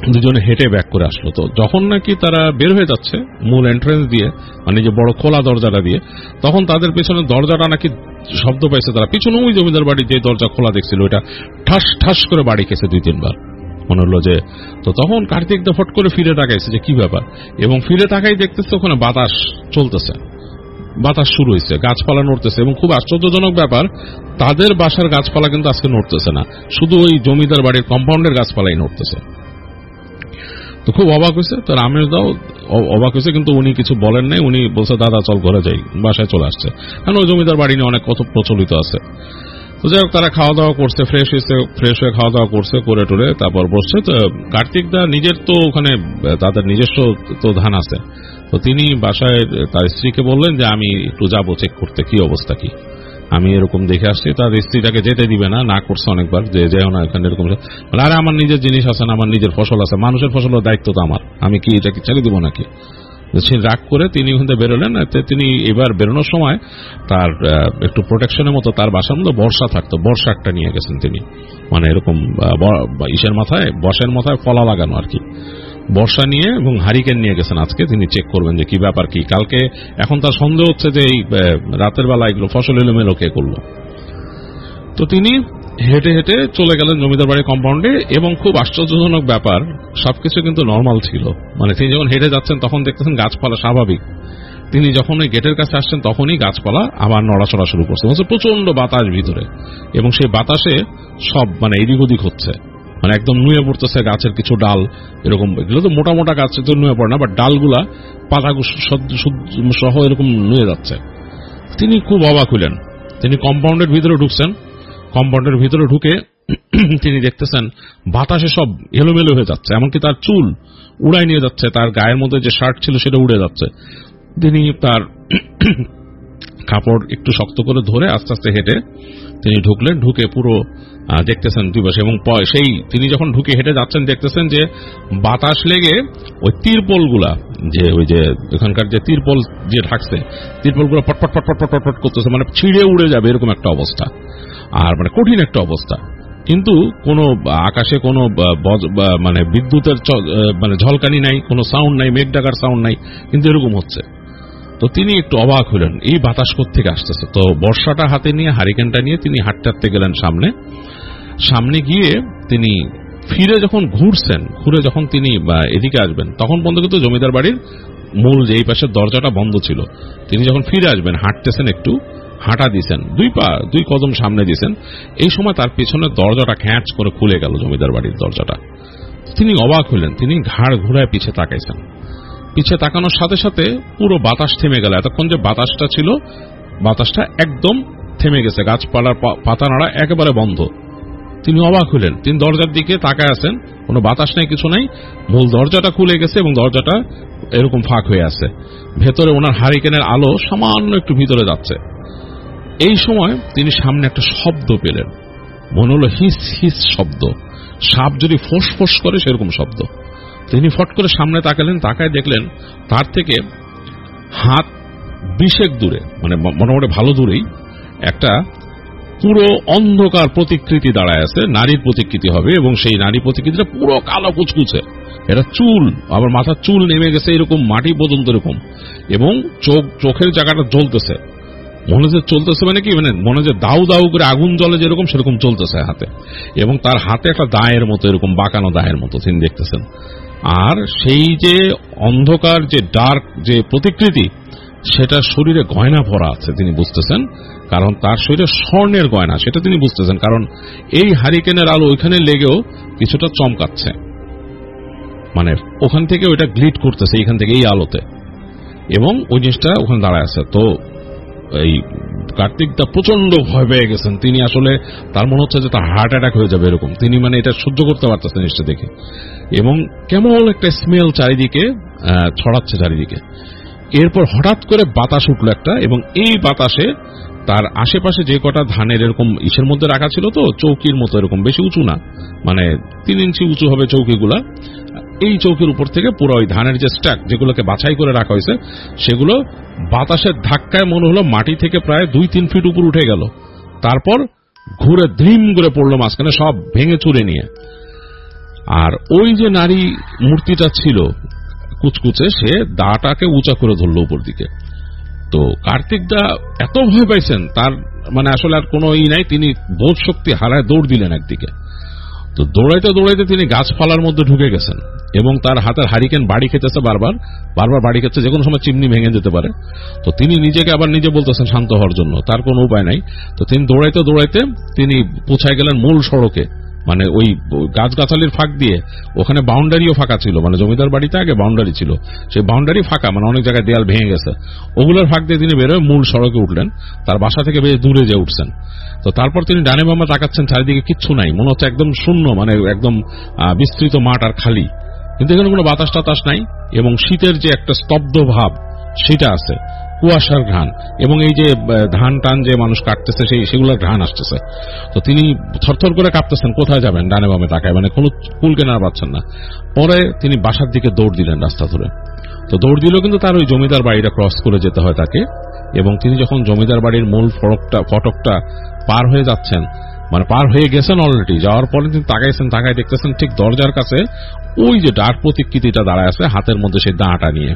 দুজনে হেঁটে ব্যাক করে আসলো। তো যখন নাকি তারা বের হয়ে যাচ্ছে মূল এন্ট্রেন্স দিয়ে, মানে যে বড় খোলা দরজাটা দিয়ে, তখন তাদের পেছনে দরজাটা নাকি শব্দ পাইছে। তারা পিছনে ওই জমিদার বাড়ির যে দরজা খোলা দেখছিল ওইটা ঠাস ঠাস করে বাড়ি খেয়েছে দুই তিনবার। মনে হলো যে, তো তখন কার্তিক দা ফট করে ফিরে তাকাইছে যে কি ব্যাপার, এবং ফিরে তাকাই দেখতেছে ওখানে বাতাস চলতেছে, বাতাস শুরু হয়েছে, গাছপালা নড়তেছে। এবং খুব আশ্চর্যজনক ব্যাপার, তাদের বাসার গাছপালা কিন্তু আজকে নড়তেছে না, শুধু ওই জমিদার বাড়ির কম্পাউন্ডের গাছপালাই নড়তেছে। তো খুব অবাক হয়েছে। তো রামেশ দাও অবাক হয়েছে, কিন্তু উনি কিছু বলেন নাই। উনি বলছে দাদা চল ঘরে যাই, বাসায় চলে আসছে, কারণ ওই জমিদার বাড়ি নিয়ে অনেক কত প্রচলিত আছে। তো যাই হোক, তারা খাওয়া দাওয়া করছে, ফ্রেশ হয়েছে, ফ্রেশ হয়ে খাওয়া দাওয়া করছে, করে টুরে তারপর বসছে। তো কার্তিক দা নিজের তো ওখানে তাদের নিজস্ব তো ধান আছে, তো তিনি বাসায় তার স্ত্রীকে বললেন যে আমি একটু যাবো চেক করতে কি অবস্থা কি, আমি এরকম দেখে আসছি। তার স্ত্রীটাকে যেতে দিবে না, না করছে অনেকবার যে যেও না এখানে এরকম। আরে আমার নিজের জিনিস আছে না, আমার নিজের ফসল আছে, মানুষের ফসলের দায়িত্ব তো আমার, আমি কি এটাকে ছেড়ে দিব নাকি? রাগ করে তিনি ওখান থেকে বেরোলেন। তিনি এবার বেরোনোর সময় তার একটু প্রোটেকশনের মতো তার বাসার মধ্যে বর্ষা থাকতো, বর্ষা একটা নিয়ে গেছেন তিনি, মানে এরকম ইসের মাথায়, বসের মাথায় ফলা লাগানো আর কি, বর্ষা নিয়ে, এবং হারিকেন নিয়ে গেছেন। আজকে তিনি চেক করবেন যে কি ব্যাপার কি। কালকে এখন তার সন্দেহ হচ্ছে যে এই রাতের বেলা এগুলো ফসল এলোমেলো কে করলো। তো তিনি হেঁটে হেঁটে চলে গেলেন জমিদার বাড়ির কম্পাউন্ডে, এবং খুব আশ্চর্যজনক ব্যাপার, সবকিছু কিন্তু নর্মাল ছিল। মানে তিনি যখন হেঁটে যাচ্ছেন তখন দেখতেছেন গাছপালা স্বাভাবিক, তিনি যখন ওই গেটের কাছে আসছেন তখনই গাছপালা আবার নড়াচড়া শুরু করছে। প্রচন্ড বাতাস ভিতরে, এবং সেই বাতাসে সব মানে এদিক ওদিক হচ্ছে, মানে একদম নুয়ে পড়তেছে গাছের কিছু ডাল, এরকম। এগুলো তো মোটা মোটা গাছ তো নুয়ে পড়ে না, বাট ডালগুলা পাতা সহ এরকম নুয়ে যাচ্ছে। তিনি খুব অবাক হইলেন। তিনি কম্পাউন্ডের ভিতরে ঢুকছেন, কম্পাউন্ডের ভিতরে ঢুকে তিনি দেখতেছেন বাতাসে সব এলোমেলো হয়ে যাচ্ছে, এমনকি তার চুল উড়াই নিয়ে যাচ্ছে, তার গায়ের মধ্যে যে শার্ট ছিল সেটা উড়ে যাচ্ছে। তিনি তার কাপড় একটু শক্ত করে ধরে আস্তে আস্তে হেঁটে তিনি ঢুকলেন। ঢুকে পুরো দেখতেছেন দুই পাশে, এবং সেই তিনি যখন ঢুকে হেঁটে যাচ্ছেন দেখতেছেন যে বাতাস লেগে ওই তিরপল গুলা, যে ওই যে এখানকার যে তিরপল যে ঢাকছে, তিরপল গুলো পটপট পটপট পটপট করতেছে, মানে ছিঁড়ে উড়ে যাবে এরকম একটা অবস্থা, আর মানে কঠিন একটা অবস্থা। কিন্তু কোনো আকাশে কোনো মানে বিদ্যুতের মানে ঝলকানি নাই, কোনো সাউন্ড নাই, মেঘ ডাকার সাউন্ড নাই, কিন্তু এরকম হচ্ছে। তো তিনি একটু অবাক হলেন, এই বাতাস কোত্থেকে আসতেছে। তো বর্ষাটা হাতে নিয়ে, হারিকেনটা নিয়ে তিনি হাঁটতে হাঁটতে গেলেন সামনে। সামনে গিয়ে তিনি ফিরে যখন ঘুরছেন, ঘুরে যখন তিনি এদিকে আসবেন, তখন বন্ধ কিন্তু জমিদার বাড়ির মূল যে এই পাশের দরজাটা বন্ধ ছিল। তিনি যখন ফিরে আসবেন, হাঁটতেছেন, একটু হাঁটা দিয়েছেন, দুই পা দুই কদম সামনে দিয়েছেন, এই সময় তার পেছনের দরজাটা খ্যাঁচ করে খুলে গেল, জমিদার বাড়ির দরজাটা। তিনি অবাক হলেন, তিনি ঘাড় ঘুরায় পিছে তাকাইছেন। পিছে তাকানোর সাথে সাথে পুরো বাতাস থেমে গেল। এতক্ষণ যে বাতাসটা ছিল, বাতাসটা একদম থেমে গেছে, গাছপালার পাতা নাড়া একেবারে বন্ধ। তিনি অবাক হলেন, তিনি দরজার দিকে তাকায় আছেন, কোনো বাতাস নেই, কিছু নাই, মূল দরজাটা খুলে গেছে এবং দরজাটা এরকম ফাঁক হয়ে আছে। ভেতরে ওনার হারিকেনের আলো সামান্য একটু ভিতরে যাচ্ছে। এই সময় তিনি সামনে একটা শব্দ পেলেন, মনে হলো হিস হিস শব্দ, সাপ যদি ফোঁস ফোঁস করে সেরকম শব্দ। তিনি ফট করে সামনে তাকালেন, তাকায় দেখলেন তার থেকে হাত বিশেক দূরে, মানে মোটামুটি ভালো দূরেই, একটা পুরো অন্ধকার প্রতিকৃতি দাঁড়ায় আছে, নারীর প্রতিকৃতি হবে, এবং সেই নারী প্রতিকৃতিটা পুরো কালো কুচকুচে, এটা চুল, আবার মাথার চুল নেমে গেছে এরকম মাটি পর্যন্ত এরকম, এবং চোখ চোখের জায়গাটা জ্বলতেছে, মনে যে চলতেছে মানে কি, মানে মনে যে দাউ দাউ করে আগুন জ্বলে যেরকম সেরকম চলতেছে হাতে, এবং তার হাতে একটা দায়ের মতো, এরকম বাঁকানো দায়ের মতো তিনি দেখতেছেন। আর সেই যে অন্ধকার যে ডার্ক যে প্রতিকৃতি, সেটা শরীরে গয়না ভরা আছে তিনি বুঝতেছেন, কারণ তার শরীরে স্বর্ণের গয়না, সেটা তিনি বুঝতেছেন, কারণ এই হারিকেনের আলো ওইখানে লেগেও কিছুটা চমকাচ্ছে, মানে ওখান থেকে ওইটা গ্লিট করতেছে এইখান থেকে এই আলোতে, এবং ওই জিনিসটা ওখানে দাঁড়ায় আছে। তো এই কার্তিক দা প্রচন্ড ভয় পেয়ে গেছেন, তিনি আসলে তার মনে হচ্ছে যে তার হার্ট অ্যাটাক হয়ে যাবে এরকম, তিনি মানে এটা সহ্য করতে পারতেছেন জিনিসটা দেখে, এবং কেমন একটা স্মেল চারিদিকে ছড়াচ্ছে চারিদিকে। এরপর হঠাৎ করে বাতাস উঠল একটা, এবং এই বাতাসে তার আশেপাশে যে কটা ধানের এরকম ইসের মধ্যে রাখা ছিল, তো চৌকির মতো, এরকম বেশি উঁচু না, মানে তিন ইঞ্চি উঁচু হবে চৌকিগুলা, এই চৌকির উপর থেকে পুরো ওই ধানের যে স্ট্যাক যেগুলোকে বাছাই করে রাখা হয়েছে, সেগুলো বাতাসের ধাক্কায় মনে হলো মাটি থেকে প্রায় দুই তিন ফিট উপর উঠে গেল, তারপর ঘুরে ধ্রিম করে পড়লো মাঝখানে, সব ভেঙে চুরে নিয়ে। আর ওই যে নারী মূর্তিটা ছিল কুচকুচে, সে দাটাকে উঁচা করে ধরলো উপর দিকে। তো কার্তিক দা এত ভয় পাইছেন, তার মানে আসলে আর কোনো ই নাই, তিনি বোধ শক্তি হারায় দৌড় দিলেন একদিকে। তো দৌড়াইতে দৌড়াইতে তিনি গাছপালার মধ্যে ঢুকে গেছেন এবং তার হাতের হারিকেন বাড়ি খেতেছে, বারবার বারবার বাড়ি খেতে, যে কোনো সময় চিমনি ভেঙে যেতে পারে। তো তিনি নিজেকে আবার নিজে বলতেছেন শান্ত হওয়ার জন্য, তার কোনো উপায় নাই। তো তিনি দৌড়াইতে দৌড়াইতে তিনি পৌঁছায় গেলেন মূল সড়কে, মানে ওই গাছগাছালির ফাঁক দিয়ে, ওখানে বাউন্ডারিও ফাঁকা ছিল, মানে জমিদার বাড়িতে আগে বাউন্ডারি ছিল, সেই বাউন্ডারি ফাঁকা, মানে অনেক জায়গায় দেয়াল ভেঙে গেছে, ওগুলোর ফাঁক দিয়ে তিনি বেরোয় মূল সড়কে উঠলেন, তার বাসা থেকে বেশ দূরে যে উঠছেন। তো তারপর তিনি ডানে বামে তাকাচ্ছেন, চারিদিকে কিচ্ছু নাই, মনে হচ্ছে একদম শূন্য, মানে একদম বিস্তৃত মাঠ আর খালি, কিন্তু এখানে কোনো বাতাস টাতাস নাই এবং শীতের যে একটা স্তব্ধ ভাব সেটা আছে, কুয়াশার ঘ্রাণ, এবং এই যে ধান টান যে মানুষ কাটতেছে সেই সেগুলোর ঘ্রাণ আসতেছে। তো তিনি থরথর করে কাঁপতেছেন, কোথায় যাবেন, ডানে বামে তাকায়, মানে কোনো কুল কেনার পাচ্ছেন না। পরে তিনি বাসার দিকে দৌড় দিলেন রাস্তা ধরে। তো দৌড় দিল, কিন্তু তার ওই জমিদার বাড়িটা ক্রস করে যেতে হয় তাকে, এবং তিনি যখন জমিদার বাড়ির মূল ফটকটা ফটকটা পার হয়ে যাচ্ছেন, মানে পার হয়ে গেছেন অলরেডি, যাওয়ার পরে তিনি তাকাইছেন, তাকায় দেখতেছেন ঠিক দরজার কাছে ওই যে ডাক প্রতিকৃতিটা দাঁড়ায় আছে হাতের মধ্যে সেই দাঁটা নিয়ে।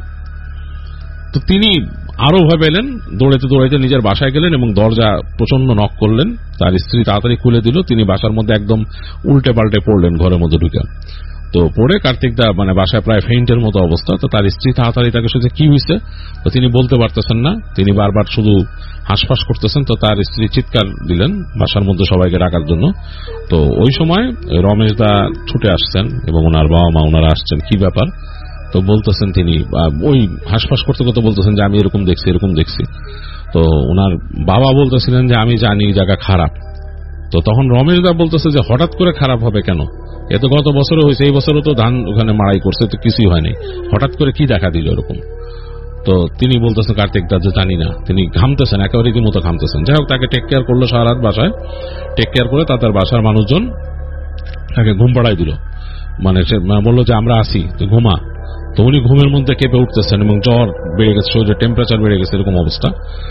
তো তিনি আরো ভয় পেলেন, দৌড়াইতে দৌড়াইতে নিজের বাসায় গেলেন এবং দরজা প্রচন্ড নক করলেন। তার স্ত্রী তাড়াতাড়ি খুলে দিল, তিনি বাসার মধ্যে একদম উল্টে পাল্টে পড়লেন ঘরের মধ্যে ঢুকে। তো পরে কার্তিক দা মানে বাসায় প্রায় ফেইন্টের মতো অবস্থা। তো তার স্ত্রী তাড়াতাড়ি তাকে শুধু কি হয়েছে, তো তিনি বলতে পারতেছেন না, তিনি বারবার শুধু হাঁসফাঁস করতেছেন। তো তার স্ত্রী চিৎকার দিলেন বাসার মধ্যে সবাইকে ডাকার জন্য। তো ওই সময় রমেশ দা ছুটে আসছেন এবং ওনার বাবা মা ওনারা আসছেন, কি ব্যাপার। তো বলতেছেন তিনি ওই হাঁসফাঁস করতে করতে বলতেছেন যে আমি এরকম দেখছি এরকম দেখছি। তো ওনার বাবা বলতেছিলেন যে আমি জানি জায়গা খারাপ। তো তখন রমেশ দা বলতেছে যে হঠাৎ করে খারাপ হবে কেন, এ তো গত বছরও হয়েছে, এই বছরও তো ধান ওখানে মাড়াই করছে, তো কিছুই হয়নি, হঠাৎ করে কি দেখা দিল এরকম। তো তিনি বলতেছেন কার্তিক দা যে জানি না, তিনি ঘামতেছেন, একেবারে রীতিমতো ঘামতেছেন। যাই হোক, তাকে টেক কেয়ার করলো সারা রাত বাসায়, টেক কেয়ার করে তাদের বাসার মানুষজন তাকে ঘুম পাড়াই দিল, মানে সে বললো যে আমরা আসি, তো ঘুমা। তো উনি ঘুমের মধ্যে কেঁপে উঠতেছেন এবং জ্বর বেড়ে গেছে, শরীরের টেম্পারেচার বেড়ে গেছে, এরকম অবস্থা।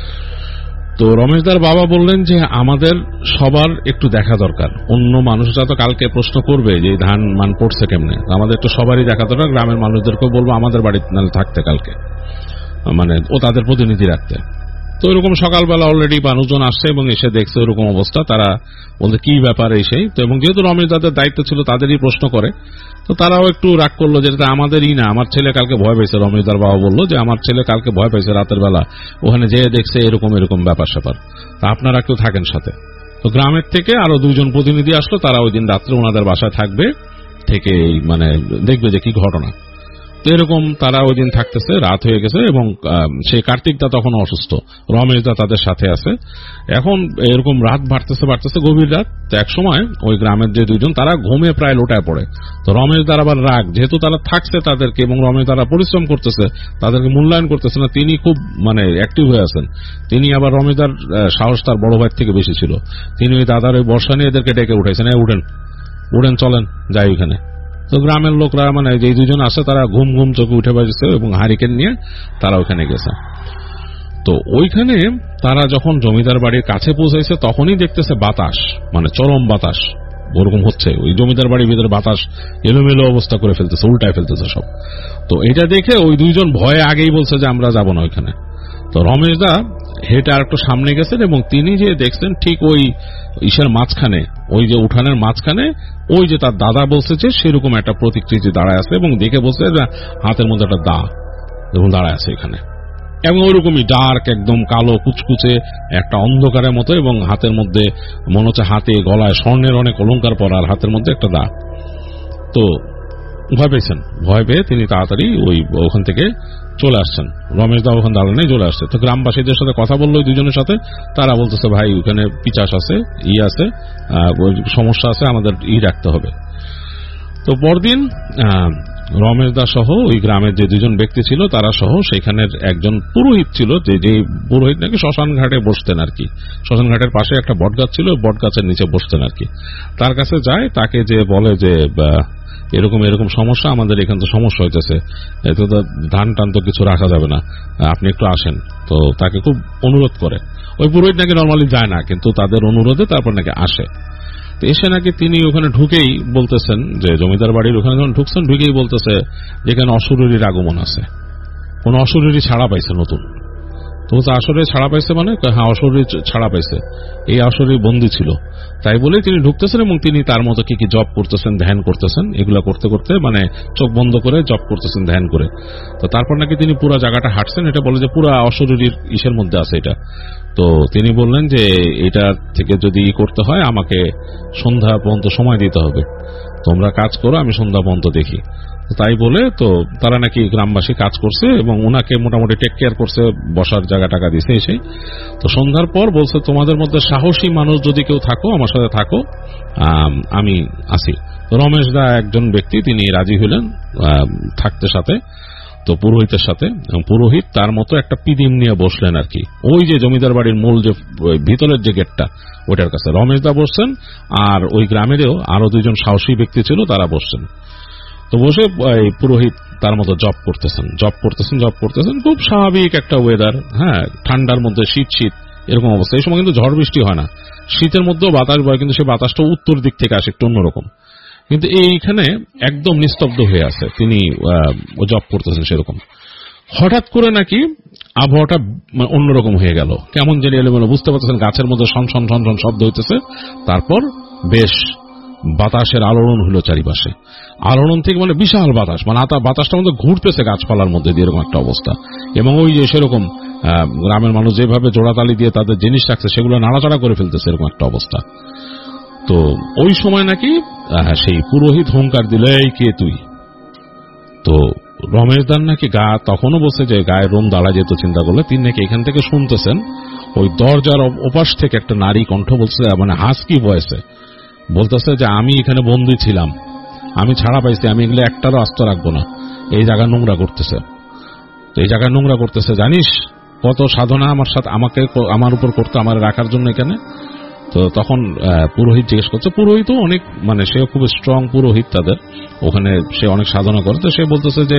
তো রমেশদার বাবা বললেন যে আমাদের সবার একটু দেখা দরকার, অন্য মানুষরা তো কালকে প্রশ্ন করবে যে ধান মান পড়ছে কেমনে, আমাদের একটু সবারই দেখা দরকার, গ্রামের মানুষদেরকেও বলবো আমাদের বাড়িতে নাহলে থাকতে কালকে, মানে ও তাদের প্রতিনিধি রাখতে। তো এরকম সকালবেলা অলরেডি মানুষজন আসছে এবং এসে দেখছে এরকম অবস্থা, তারা বলতে কি ব্যাপার এই সেই। তো এবং যেহেতু রমেশ দাদের দায়িত্ব ছিল তাদেরই প্রশ্ন করে, তো তারাও একটু রাগ করলো যে এটা আমাদেরই না, আমার ছেলে কালকে ভয় পেয়েছে। রমেশদার বাবা বললো যে আমার ছেলে কালকে ভয় পেয়েছে রাতের বেলা, ওখানে যেয়ে দেখছে এরকম এরকম ব্যাপার স্যাপার, তা আপনারা কেউ থাকেন সাথে। তো গ্রামের থেকে আরো দুইজন প্রতিনিধি আসলো, তারা ওই দিন রাত্রে ওনাদের বাসায় থাকবে, থেকে মানে দেখবে যে কি ঘটনা। তো এরকম তারা ওই দিন থাকতেছে, রাত হয়ে গেছে এবং সেই কার্তিক দা তখন অসুস্থ, রমেশ দা তাদের সাথে আছে। এখন এরকম রাত বাড়তেছে বাড়তেছে গভীর রাত। তো এক সময় ওই গ্রামের যে দুইজন তারা ঘুমে প্রায় লোটায় পড়ে। তো রমেশ দার আবার রাগ, যেহেতু তারা থাকছে তাদেরকে এবং রমেশ দারা পরিশ্রম করতেছে, তাদেরকে মূল্যায়ন করতেছে না, তিনি খুব মানে অ্যাক্টিভ হয়ে আছেন। তিনি আবার রমেশ দার সাহস তার বড় ভাইয়ের থেকে বেশি ছিল, তিনি ওই দাদার ওই বর্ষা নিয়ে এদেরকে ডেকে উঠেছেন, উঠেন উঠেন চলেন যাই ওইখানে। তো গ্রামের লোকরা মানে যে দুজন আছে তারা ঘুম ঘুম চোখে উঠে বসেছে এবং হারিকেন নিয়ে তারা ওইখানে গেছে। তো ওইখানে তারা যখন জমিদার বাড়ির কাছে পৌঁছেছে তখনই দেখতেছে বাতাস, মানে চরম বাতাস ওরকম হচ্ছে, ওই জমিদার বাড়ির ভিতরে বাতাস এলোমেলো অবস্থা করে ফেলতেছে, উল্টায় ফেলতেছে সব। তো এটা দেখে ওই দুইজন ভয়ে আগেই বলছে যে আমরা যাব না ওইখানে। তো রমেশ দা হেঁটে আর একটু সামনে গেছেন এবং তিনি যে দেখছেন ঠিক ওই ইসের মাঝখানে, ওই যে উঠানের মাঝখানে ওই যে তার দাদা বলছে যে সেরকম একটা প্রতিকৃতি দাঁড়ায় আছে এবং দেখে বলছে যে হাতের মধ্যে একটা দা এবং দাঁড়ায় আছে এখানে, এবং ওইরকমই ডার্ক একদম কালো কুচকুচে একটা অন্ধকারের মতো, এবং হাতের মধ্যে মনে হচ্ছে হাতে গলায় স্বর্ণের অনেক অলঙ্কার পরা, আর হাতের মধ্যে একটা দা। তো ভয় পেয়েছেন, ভয় পেয়ে তিনি তাড়াতাড়ি ওই ওখান থেকে চলে আসছেন। রমেশ দা ওখানে দাঁড়ানো চলে আসছে। তো গ্রামবাসীদের সাথে কথা বললো ওই দুজনের সাথে, তারা বলতেছে ভাই ওখানে পিচাস আছে, ই আছে, সমস্যা আছে, আমাদের ই রাখতে হবে। তো পরদিন রমেশ দা সহ ওই গ্রামের যে দুজন ব্যক্তি ছিল তারা সহ সেখানের একজন পুরোহিত ছিল, যে যে পুরোহিত নাকি শ্মশান ঘাটে বসতেন আর কি, শ্মশান ঘাটের পাশে একটা বটগাছ ছিল, বটগাছের নিচে বসতেন আর কি। তার কাছে যায়, তাকে যে বলে যে এরকম এরকম সমস্যা, আমাদের এখানে তো সমস্যা হইতেছে, এতে তো ধান টান তো কিছু রাখা যাবে না, আপনি একটু আসেন। তো তাকে খুব অনুরোধ করে, ওই পুরোহিত নাকি নর্মালি যায় না, কিন্তু তাদের অনুরোধে তারপর নাকি আসে। তো এসে নাকি তিনি ওখানে ঢুকেই বলতেছেন যে জমিদার বাড়ির ওখানে যখন ঢুকছেন ঢুকেই বলতেছে যেখানে অশরীরীর আগমন আছে, কোন অশরীরী ছাড়া পাইছে নতুন। তো আসরে ছাড়া পাইছে মানে হ্যাঁ অশরীরী ছাড়া পাইছে, এই অশরীরী বন্দী ছিল, তাই বলে তিনি ঢুকতেছেন এবং তিনি তার মতো কি কি জব করতেছেন, ধ্যান করতেছেন, এগুলা করতে করতে মানে চোখ বন্ধ করে জব করতেছেন ধ্যান করে। তো তারপর নাকি তিনি পুরো জায়গাটা হাঁটছেন, এটা বলে যে পুরো অশরীরীর ইসের মধ্যে আছে এটা। তো তিনি বললেন যে এটা থেকে যদি ই করতে হয় আমাকে সন্ধ্যা পর্যন্ত সময় দিতে হবে, তোমরা কাজ করো, আমি সন্ধ্যা পর্যন্ত দেখি। তাই বলে তো তারা নাকি গ্রামবাসী কাজ করছে এবং ওনাকে মোটামুটি টেক কেয়ার করছে, বসার জায়গা টাকা দিছে এসে। তো সন্ধ্যার পর বলছে তোমাদের মধ্যে সাহসী মানুষ যদি কেউ থাকো আমার সাথে থাকো, আমি আসি। রমেশ দা একজন ব্যক্তি, তিনি রাজি হলেন থাকতে সাথে, তো পুরোহিতের সাথে। পুরোহিত তার মতো একটা পিদিম নিয়ে বসলেন আর কি, ওই যে জমিদার বাড়ির মূল যে ভিতরের যে গেটটা ওইটার কাছে রমেশ দা বসছেন, আর ওই গ্রামেরও আরো দুইজন সাহসী ব্যক্তি ছিল তারা বসছেন। তো বসে পুরোহিত তার মতো জব করতেছেন জব করতেছেন জব করতেছেন খুব স্বাভাবিক একটা ওয়েদার, হ্যাঁ ঠান্ডার মধ্যে শীত শীত এরকম অবস্থা। এই সময় কিন্তু ঝড় বৃষ্টি হয় না, শীতের মধ্যেও বাতাস বয়, কিন্তু সেই বাতাসটা উত্তর দিক থেকে আসে একটু অন্যরকম। কিন্তু এইখানে একদম নিস্তব্ধ হয়ে আছে, তিনি জব করতেছেন সেরকম। হঠাৎ করে নাকি আবহাওয়াটা অন্যরকম হয়ে গেল, কেমন জানি এলোমেলো, বুঝতে পারতেছেন গাছের মধ্যে শন শন শন শন শব্দ হইতেছে, তারপর বেশ বাতাসের আলোড়ন হলো চারিপাশে। আলোড়ন থেকে মানে বিশাল বাতাস, মানে বাতাসটা মধ্যে ঘুরতেছে গাছপালার মধ্যে দিয়ে, এরকম একটা অবস্থা। এবং ওই যে সেরকম গ্রামের মানুষ যেভাবে জোড়াতালি দিয়ে তাদের জিনিস রাখছে সেগুলো নাড়াচাড়া করে ফেলতেছে, এরকম একটা অবস্থা। তো ওই সময় নাকি সেই পুরোহিত হুঙ্কার দিল, এই কে তুই? তো রমেশ দান নাকি গা তখনও বসে যে গায়ের রোম দাঁড়া যেত চিন্তা করলে, তিনি নাকি এখান থেকে শুনতেছেন ওই দরজার ওপাশ থেকে একটা নারী কণ্ঠ বলছে, মানে হাসকি ভয়েসে বলতেছে যে আমি এখানে বন্দী ছিলাম, আমি ছাড়া পাইছি, আমি এগুলো একটারও আস্ত রাখবো না, এই জায়গা নোংরা করতেছে। তো এই জায়গায় নোংরা করতেছে, জানিস কত সাধনা আমার সাথে আমাকে আমার উপর করতে, আমার রাখার জন্য এখানে। তো তখন পুরোহিত জিজ্ঞেস করছে, পুরোহিত অনেক মানে সে খুব স্ট্রং পুরোহিত তাদের ওখানে, সে অনেক সাধনা করে। তো সে বলতেছে যে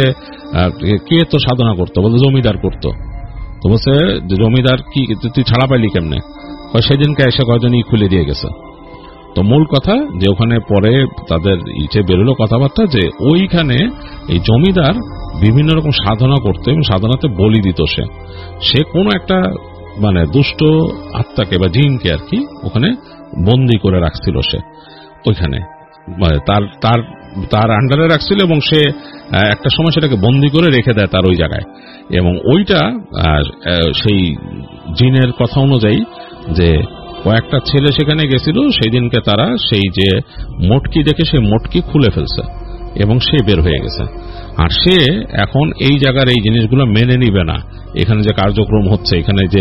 কে তো সাধনা করতো? বলতো জমিদার করতো। তো বলছে জমিদার কি তুই ছাড়া পাইলি কেমনে? সেদিনকে এসে কয়জন ই খুলে দিয়ে গেছে। তো মূল কথা যে ওখানে পরে তাদের ইচ্ছে বেরোলো কথাবার্তা যে ওইখানে এই জমিদার বিভিন্ন রকম সাধনা করতো এবং সাধনাতে বলি দিত। সে সে কোনো একটা মানে দুষ্ট আত্মাকে বা জিনকে আর কি ওখানে বন্দি করে রাখছিল, সে ওইখানে তার তার তার আন্ডারে রাখছিল এবং সে একটা সময় সেটাকে বন্দি করে রেখে দেয় তার ওই জায়গায়। এবং ওইটা সেই জিনের কথা অনুযায়ী যে কয়েকটা ছেলে সেখানে গেছিল, সেই দিনকে তারা সেই যে মটকি দেখে সে মটকি খুলে ফেলছে এবং সে বের হয়ে গেছে। আর সে এখন এই জায়গার এই জিনিসগুলো মেনে নিবে না, এখানে যে কার্যক্রম হচ্ছে, এখানে যে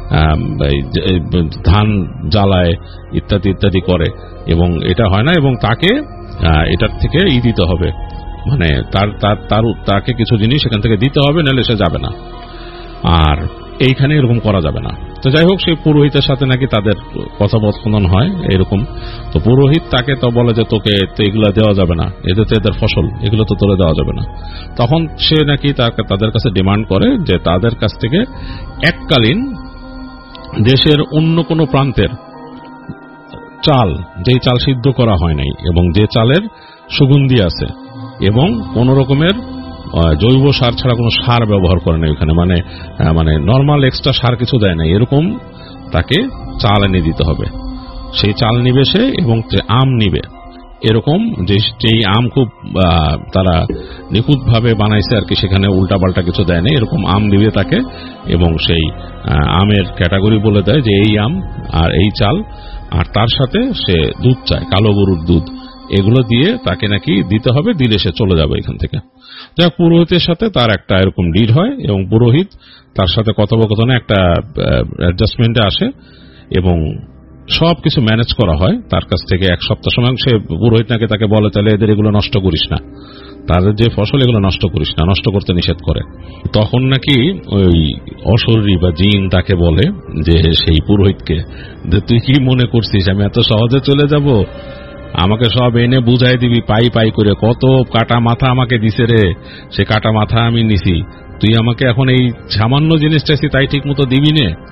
ধান জ্বালায় ইত্যাদি ইত্যাদি করে এবং এটা হয় না, এবং তাকে এটার থেকে ই দিতে হবে, মানে তার তার তাকে কিছু জিনিস এখান থেকে দিতে হবে, নাহলে সে যাবে না। আর এইখানে এরকম করা যাবে না। তো যাই হোক, সেই পুরোহিতের সাথে নাকি তাদের কথোপকথন হয় এরকম। তো পুরোহিত তাকে তো বলে যে তোকে তো এগুলো দেওয়া যাবে না, এদের তো এদের ফসল, এগুলো তো তোলে দেওয়া যাবে না। তখন সে নাকি তাদের কাছে ডিমান্ড করে যে তাদের কাছ থেকে এককালীন দেশের অন্য কোনো প্রান্তের চাল, যেই চাল সিদ্ধ করা হয় নাই এবং যে চালের সুগন্ধি আছে এবং কোন রকমের জৈব সার ছাড়া কোনো সার ব্যবহার করে নাই ওখানে, মানে মানে নর্মাল এক্সট্রা সার কিছু দেয় নাই, এরকম তাকে চাল এনে দিতে হবে। সেই চাল নিবে সে এবং আম নিবে, এরকম যেই আম খুব তারা নিখুঁতভাবে বানাইছে আর কি, সেখানে উল্টাপাল্টা কিছু দেয় নাই, এরকম আম দিবে তাকে এবং সেই আমের ক্যাটাগরি বলে দেয় যে এই আম আর এই চাল, আর তার সাথে সে দুধ চায়, কালো গরুর দুধ, এগুলো দিয়ে তাকে নাকি দিতে হবে, দিলে সে চলে যাবে এখান থেকে। যাক, পুরোহিতের সাথে তার একটা এরকম ডিল হয় এবং পুরোহিত তার সাথে কথোপকথনে একটা অ্যাডজাস্টমেন্টে আসে এবং সবকিছু ম্যানেজ করা হয় তার কাছ থেকে। এক সপ্তাহ সময় সে পুরোহিত নাকি তাকে বলে তাহলে এদের এগুলো নষ্ট করিস না, তাদের যে ফসল এগুলো নষ্ট করিস না, নষ্ট করতে নিষেধ করে। তখন নাকি ওই অশরীরী বা জিন তাকে বলে যে সেই পুরোহিতকে, তুই কি মনে করছিস আমি এত সহজে চলে যাব? আমাকে সব এনে বুঝাই দিবি পাই পাই করে, কত কাটা মাথা আমাকে দিছে রে, সে কাটা মাথা আমি নিছি, তুই আমাকে এখন এই সামান্য জিনিস চাইছি তাই ঠিক মতো দিবি নে?